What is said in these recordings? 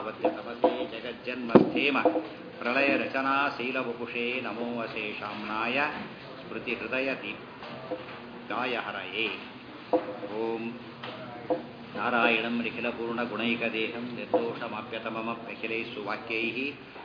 ಜಗದಾವದ್ಯ ತಪಸೆ ಜಗಜ್ಜನ್ಮಸ್ಥೇಮ ಪ್ರಳಯ ರಚನಾ ಶೈಲವಪುಷೇ ನಮೋ ಅಶೇಷಾಮ್ನಾಯ ಸ್ಮೃತಿ ಹೃದಯ ದೀಪ್ತಾಯ ಹರಯೇ. ಓಂ ನಾರಾಯಣಂ ನಿಖಿಲಪೂರ್ಣಗುಣೈಕದೇಹಂ ನಿರ್ದೋಷಮಾಪ್ಯತಮಮಪ್ಯಖಿಲೈಸ್ಸು ವಾಕ್ಯೈಃ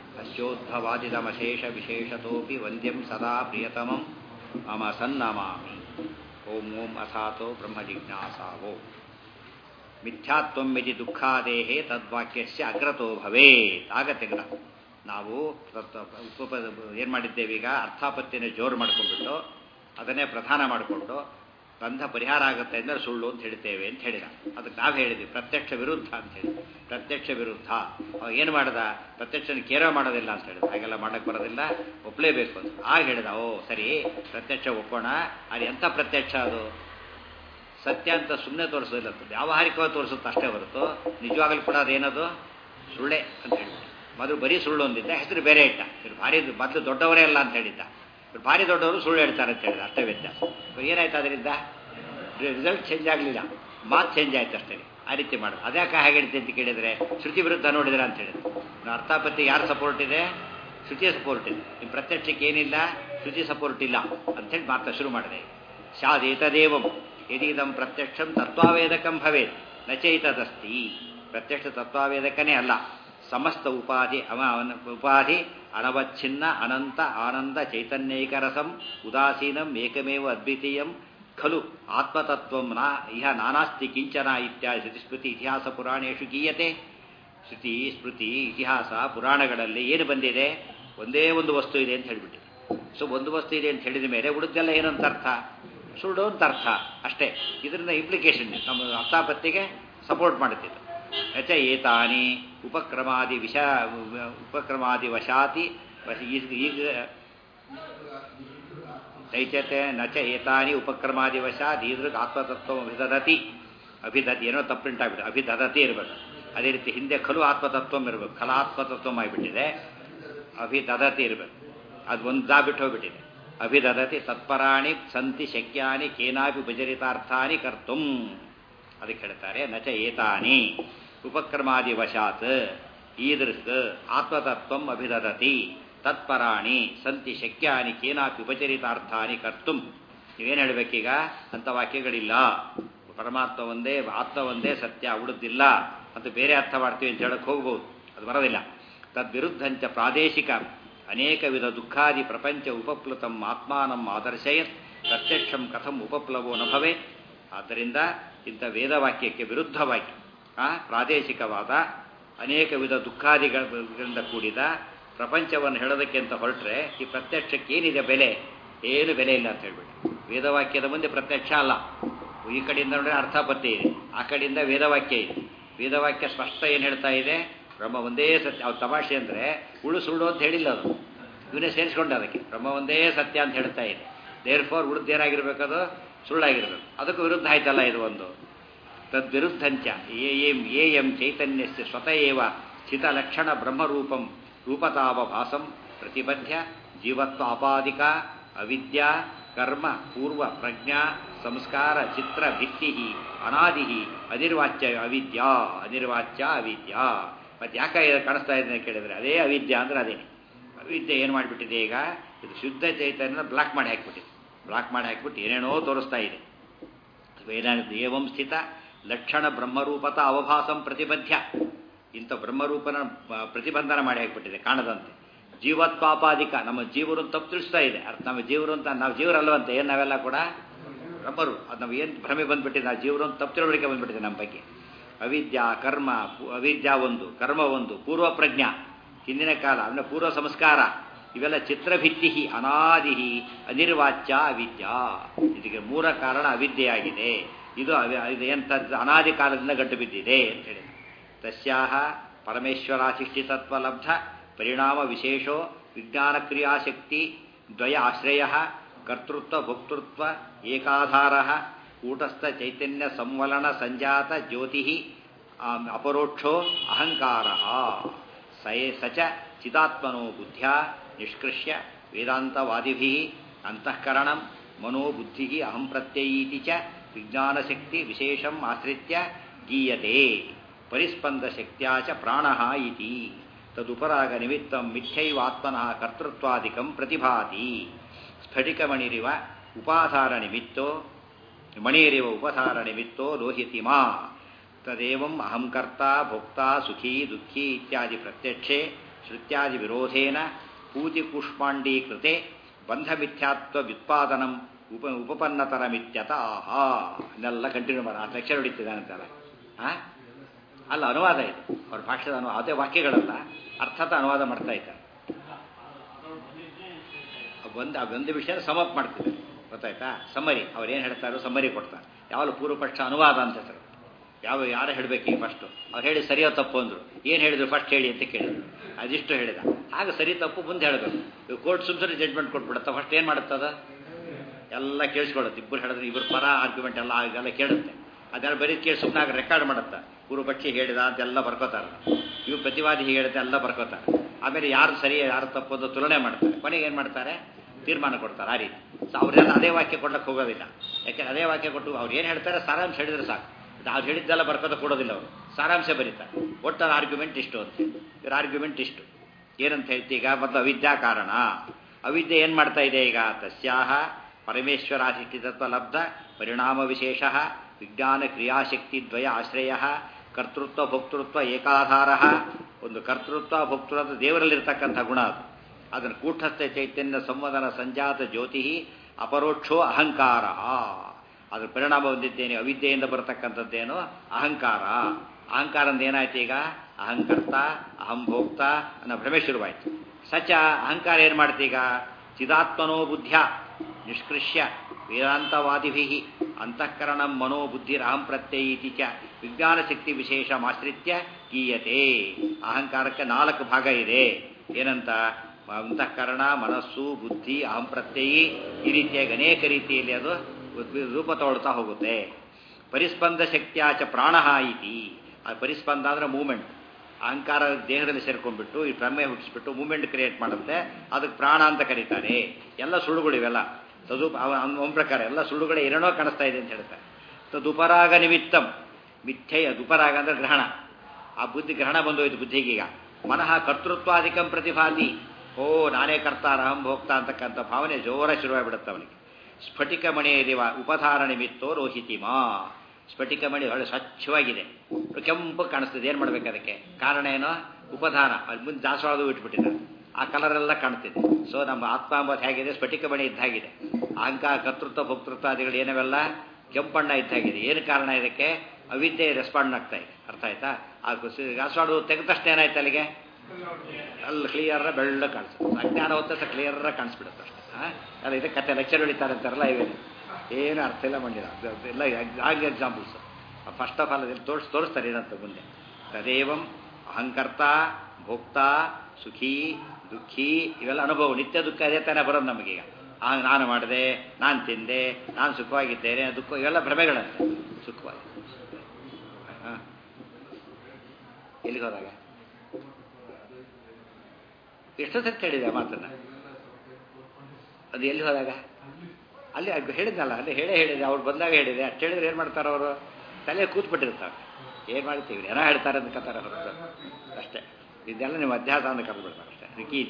ಅಸ್ಯೋದ್ಭವಾದಿದಮಶೇಷವಿಶೇಷತೋಪಿ ವಂದ್ಯಂ ಸದಾ ಪ್ರಿಯತಮಂ ಮಮ ಸನ್ನಮಾಮಿ. ಓಂ ಓಂ ಅಥಾತೋ ಬ್ರಹ್ಮಜಿಜ್ಞಾಸಾವೋ. ಮಿಥ್ಯಾತ್ವಂ ಯದಿ ದುಃಖಾದೇಹೇ ತದ್ವಾಕ್ಯಸ್ಯ ಅಗ್ರತೋ ಭವೇತ್. ಆಗತ್ತೆ ನಾವು ಏನು ಮಾಡಿದ್ದೇವೆ ಈಗ, ಅರ್ಥಾಪತ್ತಿನ ಜೋರು ಮಾಡ್ಕೊಂಡ್ಬಿಟ್ಟು ಅದನ್ನೇ ಪ್ರಧಾನ ಮಾಡಿಕೊಂಡು ಬಂಧ ಪರಿಹಾರ ಆಗುತ್ತೆ ಅಂದರೆ ಸುಳ್ಳು ಅಂತ ಹೇಳ್ತೇವೆ ಅಂತ ಹೇಳಿದ. ಅದಕ್ಕೆ ನಾವು ಹೇಳಿದ್ವಿ ಪ್ರತ್ಯಕ್ಷ ವಿರುದ್ಧ ಅಂತ ಹೇಳಿ. ಪ್ರತ್ಯಕ್ಷ ವಿರುದ್ಧ ಏನು ಮಾಡ್ದ, ಪ್ರತ್ಯಕ್ಷನ ಕೇರ ಮಾಡೋದಿಲ್ಲ ಅಂತ ಹೇಳಿದ. ಹಾಗೆಲ್ಲ ಮಾಡೋಕ್ಕೆ ಬರೋದಿಲ್ಲ, ಒಪ್ಪಲೇಬೇಕು ಅಂತ. ಆಗ ಹೇಳಿದ, ಓ ಸರಿ ಪ್ರತ್ಯಕ್ಷ ಒಪ್ಪೋಣ. ಅದು ಎಂಥ ಪ್ರತ್ಯಕ್ಷ, ಅದು ಸತ್ಯ ಅಂತ ಸುಮ್ಮನೆ ತೋರಿಸೋದಿಲ್ಲ, ವ್ಯಾವಹಾರಿಕವಾಗಿ ತೋರಿಸುತ್ತೆ ಅಷ್ಟೇ ಹೊರತು ನಿಜವಾಗಲೂ ಕೂಡ ಅದೇನದು ಸುಳ್ಳೆ ಅಂತ ಹೇಳಿದ್ದೆ. ಮೊದಲು ಬರೀ ಸುಳ್ಳು ಒಂದಿದ್ದ, ಹೆಸರು ಬೇರೆ ಇಟ್ಟ. ಇವ್ರು ಭಾರಿ ಮೊದಲು ದೊಡ್ಡವರೇ ಅಲ್ಲ ಅಂತ ಹೇಳಿದ್ದ, ಇವ್ರು ಭಾರಿ ದೊಡ್ಡವರು ಸುಳ್ಳು ಹೇಳ್ತಾರೆ ಅಂತ ಹೇಳಿದ. ಅಷ್ಟೇ ವ್ಯತ್ಯಾಸ. ಏನಾಯ್ತು ಅದರಿಂದ? ರಿಸಲ್ಟ್ ಚೇಂಜ್ ಆಗಲಿಲ್ಲ, ಮಾತು ಚೇಂಜ್ ಆಯ್ತು ಅಷ್ಟೇ. ಆ ರೀತಿ ಮಾಡೋದು. ಅದ್ಯಾಕೆ ಹಾಗೆ ಹೇಳ್ತೀನಿ ಅಂತ ಕೇಳಿದರೆ, ಶ್ರುತಿ ವಿರುದ್ಧ ನೋಡಿದ್ರೆ ಅಂತ ಹೇಳಿದ್ರು. ಅರ್ಥಾಪತ್ತಿ ಯಾರು ಸಪೋರ್ಟ್ ಇದೆ? ಶ್ರುತಿಯ ಸಪೋರ್ಟ್ ಇದೆ. ನಿಮ್ಮ ಪ್ರತ್ಯಕ್ಷಕ್ಕೆ ಏನಿಲ್ಲ, ಶ್ರುತಿ ಸಪೋರ್ಟ್ ಇಲ್ಲ ಅಂಥೇಳಿ ಮಾತ್ರ ಶುರು ಮಾಡಿದೆ. ಶಾದೇತದೇವಂ ಯದೀದಂ ಪ್ರತ್ಯಕ್ಷಂ ತತ್ವಾವೇದಕಂ ಭವೇತ್ ನ ಚೈತದಸ್ತಿ. ಪ್ರತ್ಯಕ್ಷ ತತ್ವಾವೇದಕನೇ ಅಲ್ಲ, ಸಮಸ್ತ ಉಪಾಧಿ ಉಪಾಧಿ ಅನವಚ್ಛಿನ್ನ ಅನಂತ ಆನಂದ ಚೈತನ್ಯೈಕರಸಂ ಉದಾಸೀನಂ ಏಕಮೇವ ಅದ್ವಿತೀಯಂ ಖಲು ಆತ್ಮತತ್ವಂ ಇಹ ನಾನಾಸ್ತಿ ಕಿಂಚನ ಇತ್ಯಾದಿ ಶ್ರುತಿಸ್ಮೃತಿ ಇತಿಹಾಸ ಪುರಾಣೇಶು ಗೀಯತೆ. ಶ್ರುತಿ ಸ್ಮೃತಿ ಇತಿಹಾಸ ಪುರಾಣಗಳಲ್ಲಿ ಏನು ಬಂದಿದೆ? ಒಂದೇ ಒಂದು ವಸ್ತು ಇದೆ ಅಂತ ಹೇಳಿಬಿಟ್ಟಿದೆ. ಸೊ ಒಂದು ವಸ್ತು ಇದೆ ಅಂತ ಹೇಳಿದ ಮೇಲೆ ಉಳಿದೆಲ್ಲ ಏನಂತ ಅರ್ಥ? ಸುಳ್ಳು ಅಂತ ಅರ್ಥ ಅಷ್ಟೇ. ಇದರಿಂದ ಇಂಪ್ಲಿಕೇಶನ್ ನಮ್ಮ ಅರ್ಥಾಪತ್ತಿಗೆ ಸಪೋರ್ಟ್ ಮಾಡುತ್ತಿದ್ದು. ನಚ ಏತಾನಿ ಉಪಕ್ರಮಾದಿ ವಶಾತಿ ಈಗ ದೈತ್ಯತೆ ನಚ ಏತಾನಿ ಉಪಕ್ರಮಾದಿ ವಶಾತ್ ಈದೃಗ್ ಆತ್ಮತತ್ವ ಅಭಿದತಿ ಏನೋ ತಪ್ಪಿಂಟ್ ಆಗ್ಬಿಟ್ಟು ಅಭಿದತಿ ಇರಬೇಕು. ಅದೇ ರೀತಿ ಹಿಂದೆ ಖಲು ಆತ್ಮತತ್ವಂ ಇರಬೇಕು, ಖಲಾತ್ಮತತ್ವಂ ಆಗಿಬಿಟ್ಟಿದೆ, ಅಭಿದತಿ ಇರಬೇಕು. ಅದು ಒಂದು ಬಿಟ್ಟು ಹೋಗ್ಬಿಟ್ಟಿದೆ. ಅಭಿದತಿ ತತ್ಪರಾಣಿ ಸಂತಿ ಶಕ್ಯಾನಿ ಕೇನಾಪಿ ಉಪಚರಿತಾರ್ಥಾನಿ ಕರ್ತುಂ. ಅದಕ್ಕೆ ಹೇಳ್ತಾರೆ ನಚ ಏತಾನಿ ಉಪಕ್ರಮಾದಿ ವಶಾತ್ ಈದೃಕ್ ಆತ್ಮತತ್ವಂ ಅಭಿದತಿ ತತ್ಪರಾಣಿ ಸಂತಿ ಶಕ್ಯಾನಿ ಕೇನಾಪಿ ಉಪಚರಿತಾರ್ಥಾನಿ ಕರ್ತುಂ. ನೀವೇನು ಹೇಳಬೇಕೀಗ? ಅಂಥ ವಾಕ್ಯಗಳಿಲ್ಲ. ಪರಮಾತ್ಮ ಒಂದೇ, ಆತ್ಮ ಒಂದೇ ಸತ್ಯ, ಉಳಿದಿಲ್ಲ ಅಂತ ಬೇರೆ ಅರ್ಥ ಮಾಡ್ತೀವಿ ಅಂತ ಹೇಳಕ್ಕೆ ಹೋಗ್ಬೋದು, ಅದು ಬರೋದಿಲ್ಲ. ತದ್ವಿರುದ್ಧಂಚ ಪ್ರಾದೇಶಿಕ ಅನೇಕ ವಿಧ ದುಃಖಾದಿ ಪ್ರಪಂಚ ಉಪಪ್ಲುತಂ ಆತ್ಮಾನಂ ಆದರ್ಶಯತ್ ಪ್ರತ್ಯಕ್ಷಂ ಕಥಂ ಉಪಪ್ಲವೋ ನ ಭವೇತ್. ಆದ್ದರಿಂದ ಇಂಥ ವೇದವಾಕ್ಯಕ್ಕೆ ವಿರುದ್ಧವಾಗಿ ಪ್ರಾದೇಶಿಕವಾದ ಅನೇಕ ವಿಧ ದುಃಖಾದಿಗಳಿಂದ ಕೂಡಿದ ಪ್ರಪಂಚವನ್ನು ಹೇಳೋದಕ್ಕೆ ಅಂತ ಹೊರಟ್ರೆ ಈ ಪ್ರತ್ಯಕ್ಷಕ್ಕೆ ಏನಿದೆ ಬೆಲೆ? ಏನು ಬೆಲೆ ಇಲ್ಲ ಅಂತ ಹೇಳ್ಬಿಟ್ಟು. ವೇದವಾಕ್ಯದ ಮುಂದೆ ಪ್ರತ್ಯಕ್ಷ ಅಲ್ಲ. ಈ ಕಡೆಯಿಂದ ನೋಡಿದ್ರೆ ಅರ್ಥಾಪತ್ತಿ ಇದೆ, ಆ ಕಡೆಯಿಂದ ವೇದವಾಕ್ಯ ಇದೆ. ವೇದವಾಕ್ಯ ಸ್ಪಷ್ಟ ಏನು ಹೇಳ್ತಾ ಇದೆ? ಬ್ರಹ್ಮ ಒಂದೇ ಸತ್ಯ. ಅವ್ರು ತಮಾಷೆ ಅಂದರೆ ಸುಳ್ಳು ಅಂತ ಹೇಳಿಲ್ಲ, ಅದು ಇವನೇ ಸೇರಿಸ್ಕೊಂಡೆ. ಅದಕ್ಕೆ ಬ್ರಹ್ಮ ಒಂದೇ ಸತ್ಯ ಅಂತ ಹೇಳ್ತಾ ಇದೆ. ದೇರ್ ಫಾರ್ ಉಳಿದೇನಾಗಿರ್ಬೇಕದು? ಸುಳ್ಳಾಗಿರ್ಬೇಕು. ಅದಕ್ಕೂ ವಿರುದ್ಧ ಆಯ್ತಲ್ಲ ಇದು ಒಂದು. ತದ್ವಿರುದ್ಧಂಚ ಏಯಂ ಚೈತನ್ಯಸ್ಯ ಸ್ವತಃ ಏವ ಸ್ಥಿತಲಕ್ಷಣ ಬ್ರಹ್ಮರೂಪಂ ರೂಪತಾವಭಾಸಂ ಪ್ರತಿಬದ್ಧ ಜೀವತ್ವ ಅಪಾದಿಕ ಅವಿದ್ಯಾ ಕರ್ಮ ಪೂರ್ವ ಪ್ರಜ್ಞಾ ಸಂಸ್ಕಾರ ಚಿತ್ರ ಭಿತ್ತಿ ಅನಾದಿ ಅನಿರ್ವಾಚ್ಯ ಅವಿದ್ಯಾ ಅವಿದ್ಯಾ. ಮತ್ತೆ ಯಾಕೆ ಕಾಣಿಸ್ತಾ ಇದೆ ಅಂತ ಕೇಳಿದ್ರೆ ಅದೇ ಅವಿದ್ಯಾ ಅಂದ್ರೆ ಅದೇನೆ. ಅವಿದ್ಯೆ ಏನು ಮಾಡಿಬಿಟ್ಟಿದೆ ಈಗ? ಇದು ಶುದ್ಧ ಚೈತನ್ಯ ಬ್ಲಾಕ್ ಮಾಡಿ ಹಾಕಿಬಿಟ್ಟು ಏನೇನೋ ತೋರಿಸ್ತಾ ಇದೆ. ಏನಾಗುತ್ತೆ? ಏವಂ ಸ್ಥಿತ ಲಕ್ಷಣ ಬ್ರಹ್ಮರೂಪತ ಅವಭಾಸಂ ಪ್ರತಿಬದ್ಧ. ಇಂಥ ಬ್ರಹ್ಮರೂಪನ ಪ್ರತಿಬಂಧನ ಮಾಡಿ ಹಾಕಿಬಿಟ್ಟಿದೆ, ಕಾಣದಂತೆ. ಜೀವತ್ವಾಪಾದಿಕ, ನಮ್ಮ ಜೀವರು ತಪ್ಪು ತಿಳಿಸ್ತಾ ಇದೆ. ಅರ್ಥ ನಮ್ಮ ಜೀವರು ಅಂತ, ನಾವು ಜೀವರಲ್ಲವಂತೆ. ಏನು ನಾವೆಲ್ಲ ಕೂಡ ಬ್ರಹ್ಮರು. ಅದು ನಾವು ಏನು ಭ್ರಮೆ ಬಂದುಬಿಟ್ಟಿದೆ, ನಾವು ಜೀವರು ಅಂತ ತಪ್ಪು ತಿಳುವಳಿಕೆ ಬಂದುಬಿಟ್ಟಿದೆ ನಮ್ಮ ಬಗ್ಗೆ. ಅವಿದ್ಯಾ ಕರ್ಮ, ಅವಿದ್ಯಾ ಒಂದು, ಕರ್ಮ ಒಂದು, ಪೂರ್ವ ಪ್ರಜ್ಞಾ ಹಿಂದಿನ ಕಾಲ, ಅಂದರೆ ಪೂರ್ವ ಸಂಸ್ಕಾರ, ಇವೆಲ್ಲ ಚಿತ್ರಭಿತ್ತಿ ಅನಾದಿ ಅನಿರ್ವಾಚ್ಯ ಅವಿದ್ಯಾ. ಇದಕ್ಕೆ ಮೂಲ ಕಾರಣ ಅವಿದ್ಯೆಯಾಗಿದೆ. ಇದು ಎಂಥದ್ದು? ಅನಾದಿ ಕಾಲದಿಂದ ಗಂಟು ಬಿದ್ದಿದೆ ಅಂತ ಹೇಳಿ. ತಸ್ಯಾಹ ಪರಮೇಶ್ವರಾಧಿಷ್ಠಿತತ್ವ ಲಬ್ಧ ಪರಿಣಾಮ ವಿಶೇಷೋ ವಿಜ್ಞಾನ ಕ್ರಿಯಾಶಕ್ತಿ ದ್ವಯ ಆಶ್ರಯ ಕರ್ತೃತ್ವ ಭೋಕ್ತೃತ್ವ ಏಕಾಧಾರ ಕೂಟಸ್ಥ ಚೈತನ್ಯ ಸಂವಲನ ಸಂಜಾತ ಜ್ಯೋತಿ ಅಪರೋಕ್ಷೋ ಅಹಂಕಾರ ಸಚ ಚಿದಾತ್ಮನೋ ಬುದ್ಧ್ಯಾ ನಿಷ್ಕೃಷ್ಯ ವೇದಾಂತವಾದಿಭಿ ಅಂತಃಕರಣಂ ಮನೋಬುದ್ಧಿ ಅಹಂ ಪ್ರತ್ಯಯೀತಿ ಚ ವಿಜ್ಞಾನಶಕ್ತಿ ವಿಶೇಷಂ ಆಶ್ರಿತ್ಯ ಗೀಯತೆ. ಪರಿಸ್ಪಂದ ಶಕ್ತ್ಯಾಚ ಪ್ರಾಣಃ ಇತಿ ತದುಪರಾಗ ನಿಮಿತ್ತಂ ಮಿಥ್ಯೈವಾತ್ಮನಃ ಕರ್ತೃತ್ವಾದಿಕಂ ಪ್ರತಿಭಾತಿ ಸ್ಫಟಿಕಮಣಿರಿವ ಉಪಾಧಾರ ನಿಮಿತ್ತೋ ಮಣಿರಿವ ಉಪಧಾರ ನಿಮಿತ್ತೋ ಲೋಹಿತಿಮಾ ತದೇವಂ ಅಹಂಕರ್ತ ಭೋಕ್ತಾ ಸುಖೀ ದುಃಖೀ ಇತ್ಯಾದಿ ಪ್ರತ್ಯಕ್ಷೆ ಶ್ರುತ್ಯಾದಿ ವಿರೋಧೇನ ಪೂತಿಕುಷ್ಮಾಂಡೀಕೃತೆ ಬಂಧಮಿಥ್ಯಾತ್ವ ವ್ಯುತ್ಪಾದನಂ ಉಪಪನ್ನತರಮಿತ್ಯತಃ ಇದೆಲ್ಲ ಕಂಟಿನ್ಯೂ ಮಾಡ 6 ಲೆಕ್ಚರ್ ಹೊಡಿತಿದ್ದಾನಂತಲ್ಲ ಅಲ್ಲ ಅನುವಾದ ಇದು ಅವ್ರ ಭಾಷೆದ ಅನುವಾದ ಅದೇ ವಾಕ್ಯಗಳಲ್ಲ ಅರ್ಥದ ಅನುವಾದ ಮಾಡ್ತಾ ಇದ್ದಾರೆ ಒಂದು ವಿಷಯ ಸಮಪ್ ಮಾಡ್ತಿದ್ದಾರೆ ಗೊತ್ತಾಯ್ತಾ ಸಮ್ಮರಿ ಅವ್ರು ಏನು ಹೇಳ್ತಾರೋ ಸಮ್ಮರಿ ಕೊಡ್ತಾರೆ ಯಾವಾಗಲೂ ಪೂರ್ವಪಕ್ಷ ಅನುವಾದ ಅಂತ ಹೇಳ್ತಾರೆ ಯಾರು ಹೇಳಬೇಕು ಈಗ ಫಸ್ಟು ಅವ್ರು ಹೇಳಿ ಸರಿಯೋ ತಪ್ಪು ಅಂದರು ಏನು ಹೇಳಿದ್ರು ಫಸ್ಟ್ ಹೇಳಿ ಅಂತ ಕೇಳಿದ್ರು ಅದಿಷ್ಟು ಹೇಳಿದ ಆಗ ಸರಿ ತಪ್ಪು ಮುಂದೆ ಹೇಳಬೇಕು ಕೋರ್ಟ್ ಸುಮ್ಮನೆ ಜಡ್ಜ್ಮೆಂಟ್ ಕೊಟ್ಬಿಡುತ್ತೆ ಫಸ್ಟ್ ಏನು ಮಾಡುತ್ತದ ಎಲ್ಲ ಕೇಳಿಸ್ಕೊಳ್ಳುತ್ತೆ ಇಬ್ಬರು ಹೇಳಿದ್ರೆ ಇಬ್ಬರು ಪರ ಆರ್ಗ್ಯುಮೆಂಟ್ ಎಲ್ಲ ಇದೆಲ್ಲ ಕೇಳುತ್ತೆ ಅದೆಲ್ಲ ಬರೀ ಕೇಳಿ ಸುಮ್ಮನೆ ಆಗ ರೆಕಾರ್ಡ್ ಮಾಡುತ್ತೆ ಪೂರ್ವಪಕ್ಷಿ ಹೇಳಿದ ಅಂತೆಲ್ಲ ಬರ್ಕೋತಾರೆ ಇವು ಪ್ರತಿವಾದಿ ಹೇಳಿದೆ ಎಲ್ಲ ಬರ್ಕೋತಾರೆ ಆಮೇಲೆ ಯಾರು ಸರಿ ಯಾರು ತಪ್ಪು ಅಂತ ತುಲನೆ ಮಾಡ್ತಾರೆ ಕೊನೆಗೆ ಏನು ಮಾಡ್ತಾರೆ ತೀರ್ಮಾನ ಕೊಡ್ತಾರೆ ಆ ರೀತಿ ಅವ್ರೆಲ್ಲ ಅದೇ ವಾಕ್ಯ ಕೊಡ್ಲಿಕ್ಕೆ ಹೋಗೋದಿಲ್ಲ ಯಾಕೆಂದ್ರೆ ಅದೇ ವಾಕ್ಯ ಕೊಟ್ಟು ಅವ್ರು ಏನು ಹೇಳ್ತಾರೆ ಸಾರಾಂಶ ಹೇಳಿದ್ರೆ ಸಾಕು ಅವ್ರು ಹೇಳಿದ್ದೆಲ್ಲ ಬರ್ಕೋತ ಕೊಡೋದಿಲ್ಲ ಅವರು ಸಾರಾಂಶ ಬರೀತಾರೆ ಒಟ್ಟಾರ ಆರ್ಗ್ಯುಮೆಂಟ್ ಇಷ್ಟು ಅಂತ ಇವ್ರ ಆರ್ಗ್ಯುಮೆಂಟ್ ಇಷ್ಟು ಏನಂತ ಹೇಳ್ತೀಗ ಮೊದಲು ಅವಿದ್ಯಾ ಕಾರಣ ಅವಿದ್ಯೆ ಏನು ಮಾಡ್ತಾ ಇದೆ ಈಗ ತಸ್ಯಾಹ ಪರಮೇಶ್ವರಾಧಿಷ್ಠಿತತ್ವ ಲಬ್ಧ ಪರಿಣಾಮ ವಿಶೇಷ ವಿಜ್ಞಾನ ಕ್ರಿಯಾಶಕ್ತಿ ದ್ವಯ ಆಶ್ರಯ ಕರ್ತೃತ್ವ ಭೋಕ್ತೃತ್ವ ಏಕಾಧಾರ ಒಂದು ಕರ್ತೃತ್ವ ಭೋಕ್ತೃತ್ವ ದೇವರಲ್ಲಿರ್ತಕ್ಕಂಥ ಗುಣ ಅದು ಅದನ್ನು ಕೂಟಸ್ಥ ಚೈತನ್ಯ ಸಂವದನ ಸಂಜಾತ ಜ್ಯೋತಿ ಅಪರೋಕ್ಷೋ ಅಹಂಕಾರ ಅದ್ರ ಪರಿಣಾಮ ಹೊಂದಿದ್ದೇನೆ ಅವಿದ್ಯೆಯಿಂದ ಬರತಕ್ಕಂಥದ್ದೇನು ಅಹಂಕಾರ ಅಹಂಕಾರಂದ ಏನಾಯ್ತು ಈಗ ಅಹಂಕರ್ತ ಅಹಂಭೋಕ್ತ ಅನ್ನೋ ಭ್ರಮೆ ಶುರುವಾಯಿತು ಸಚ ಅಹಂಕಾರ ಏನು ಮಾಡ್ತೀಗ ಚಿದಾತ್ಮನೋ ಬುದ್ಧ್ಯ ನಿಷ್ಕೃಷ್ಯ ವೇದಾಂತವಾದಿಭಿ ಅಂತಃಕರಣ ಮನೋಬುದ್ಧಿರಹಂ ಪ್ರತ್ಯಯಿತಿ ಚ ವಿಜ್ಞಾನ ಶಕ್ತಿ ವಿಶೇಷಮಾಶ್ರಿತ್ಯ ಗೀಯತೆ ಅಹಂಕಾರಕ್ಕೆ 4 ಭಾಗ ಇದೆ ಏನಂತ ಅಂತಃಕರಣ ಮನಸ್ಸು ಬುದ್ಧಿ ಅಹಂ ಪ್ರತ್ಯಯಿ ಈ ರೀತಿಯಾಗಿ ಅನೇಕ ರೀತಿಯಲ್ಲಿ ಅದು ರೂಪ ತಗೊಳ್ತಾ ಹೋಗುತ್ತೆ ಪರಿಸ್ಪಂದ ಶಕ್ತಿಯಾಚ ಪ್ರಾಣಃ ಇತಿ ಆ ಪರಿಸ್ಪಂದ ಅಂದರೆ ಮೂಮೆಂಟ್ ಅಹಂಕಾರ ದೇಹದಲ್ಲಿ ಸೇರ್ಕೊಂಡ್ಬಿಟ್ಟು ಈ ಪ್ರಮೇಯ ಹುಟ್ಟಿಸ್ಬಿಟ್ಟು ಮೂಮೆಂಟ್ ಕ್ರಿಯೇಟ್ ಮಾಡುತ್ತೆ ಅದಕ್ಕೆ ಪ್ರಾಣ ಅಂತ ಕರೀತಾರೆ ಎಲ್ಲ ಸುಳ್ಳುಗಳಿವೆಲ್ಲ ಅವನ ಪ್ರಕಾರ ಎಲ್ಲ ಸುಳ್ಳುಗಳೇ ಏನೇನೋ ಕಾಣಿಸ್ತಾ ಇದೆ ಅಂತ ಹೇಳ್ತಾರೆ ತದುಪರಾಗ ನಿಮಿತ್ತಂ ಮಿಥ್ಯೆಯ ದುಪರಾಗ ಅಂದರೆ ಗ್ರಹಣ ಆ ಬುದ್ಧಿ ಗ್ರಹಣ ಬಂದೋಯ್ತು ಬುದ್ಧಿಗೀಗ ಮನಃ ಕರ್ತೃತ್ವಾಧಿಕಂ ಪ್ರತಿಭಾತಿ ಓ ನಾನೇ ಕರ್ತಾರ ಅಹಂ ಭೋಕ್ತ ಅಂತಕ್ಕಂಥ ಭಾವನೆ ಜೋರ ಶುರುವಾಗಿಬಿಡುತ್ತೆ ಅವನಿಗೆ ಸ್ಫಟಿಕ ಮಣಿಯರಿವ ಉಪಧಾರ ನಿಮಿತ್ತೋ ರೋಹಿತಿಮಾ ಸ್ಫಟಿಕ ಮಣಿ ಒಳ್ಳೆ ಸ್ವಚ್ಛವಾಗಿದೆ ಕೆಂಪು ಕಾಣಿಸ್ತದೆ ಏನು ಮಾಡ್ಬೇಕು ಅದಕ್ಕೆ ಕಾರಣ ಏನೋ ಉಪಧಾನ ಅದು ಮುಂದೆ ದಾಸವಾಳದು ಇಟ್ಬಿಟ್ಟಿದ್ದಾರೆ ಆ ಕಲರೆಲ್ಲ ಕಾಣ್ತಿದೆ ಸೊ ನಮ್ಮ ಆತ್ಮ ಅಂಬದು ಹೇಗಿದೆ ಸ್ಫಟಿಕ ಮಣಿ ಇದ್ದಾಗಿದೆ ಅಹಂಕಾರ ಕರ್ತೃತ್ವ ಭೋಕ್ತೃತ್ವಾದಿಗಳು ಏನವೆಲ್ಲ ಕೆಂಪಣ್ಣ ಇದ್ದಾಗಿದೆ ಏನು ಕಾರಣ ಇದಕ್ಕೆ ಅವಿದ್ಯೆ ರೆಸ್ಪಾಂಡ್ ಆಗ್ತಾ ಇದೆ ಅರ್ಥ ಆಯ್ತಾ ಆ ದಾಸವಾಳು ತೆಗೆದ ತಕ್ಷಣ ಏನಾಯ್ತು ಅಲ್ಲಿಗೆ ಅಲ್ಲಿ ಕ್ಲಿಯರ ಬೆಳ್ಳ ಕಾಣಿಸುತ್ತೆ ಅಜ್ಞಾನ ಹೊತ್ತ ಕ್ಲಿಯರ ಕಾಣಿಸ್ಬಿಡುತ್ತೆ ಅಷ್ಟೇ ಅಲ್ಲ ಇದೆ ಕತೆ ಲೆಕ್ಚರ್ ಹೊಡಿತಾರೆ ಅಂತಾರಲ್ಲ ಇವೇನು ಏನು ಅರ್ಥ ಇಲ್ಲ ಮಾಡಿಲ್ಲ ಎಲ್ಲ ಆಗಿ ಎಕ್ಸಾಂಪಲ್ಸ್ ಫಸ್ಟ್ ಆಫ್ ಆಲ್ ಅದನ್ನು ತೋರಿಸ್ತಾರೆ ಏನಂತ ಮುಂದೆ ತದೇವಂ ಅಹಂಕರ್ತ ಭೋಕ್ತ ಸುಖಿ ದುಃಖಿ ಇವೆಲ್ಲ ಅನುಭವ ನಿತ್ಯ ದುಃಖ ಅದೇ ತಾನೇ ಬರೋದು ನಮಗೀಗ ನಾನು ಮಾಡಿದೆ ನಾನು ತಿಂದೆ ನಾನು ಸುಖವಾಗಿದ್ದೇನೆ ದುಃಖ ಇವೆಲ್ಲ ಭ್ರಮೆಗಳಂತೆ ಸುಖವಾಗಿ ಎಲ್ಲಿಗೆ ಹೋದಾಗ ಎಷ್ಟೋ ಸತಿ ಹೇಳಿದೆ ಮಾತನ್ನ ಅದು ಎಲ್ಲಿ ಹೋದಾಗ ಅಲ್ಲಿ ಹೇಳಿದ್ನಲ್ಲ ಅಲ್ಲಿ ಹೇಳಿದೆ ಅವ್ರು ಬಂದಾಗ ಹೇಳಿದೆ ಅಷ್ಟು ಹೇಳಿದ್ರೆ ಏನು ಮಾಡ್ತಾರೆ ಅವರು ತಲೆ ಕೂತ್ಬಿಟ್ಟಿರ್ತಾರೆ ಏನು ಮಾಡ್ತೀವಿ ಏನೋ ಹೇಳ್ತಾರೆ ಅಂತ ಕತ್ತಾರೆ ಹೊರತು ಅಷ್ಟೇ ಇದೆಲ್ಲ ನೀವು ಅಧ್ಯಾಸ ಅಂತ ಕರೆದ್ಬಿಡ್ತಾರೆ ಅಷ್ಟೇ ರಿಕಿ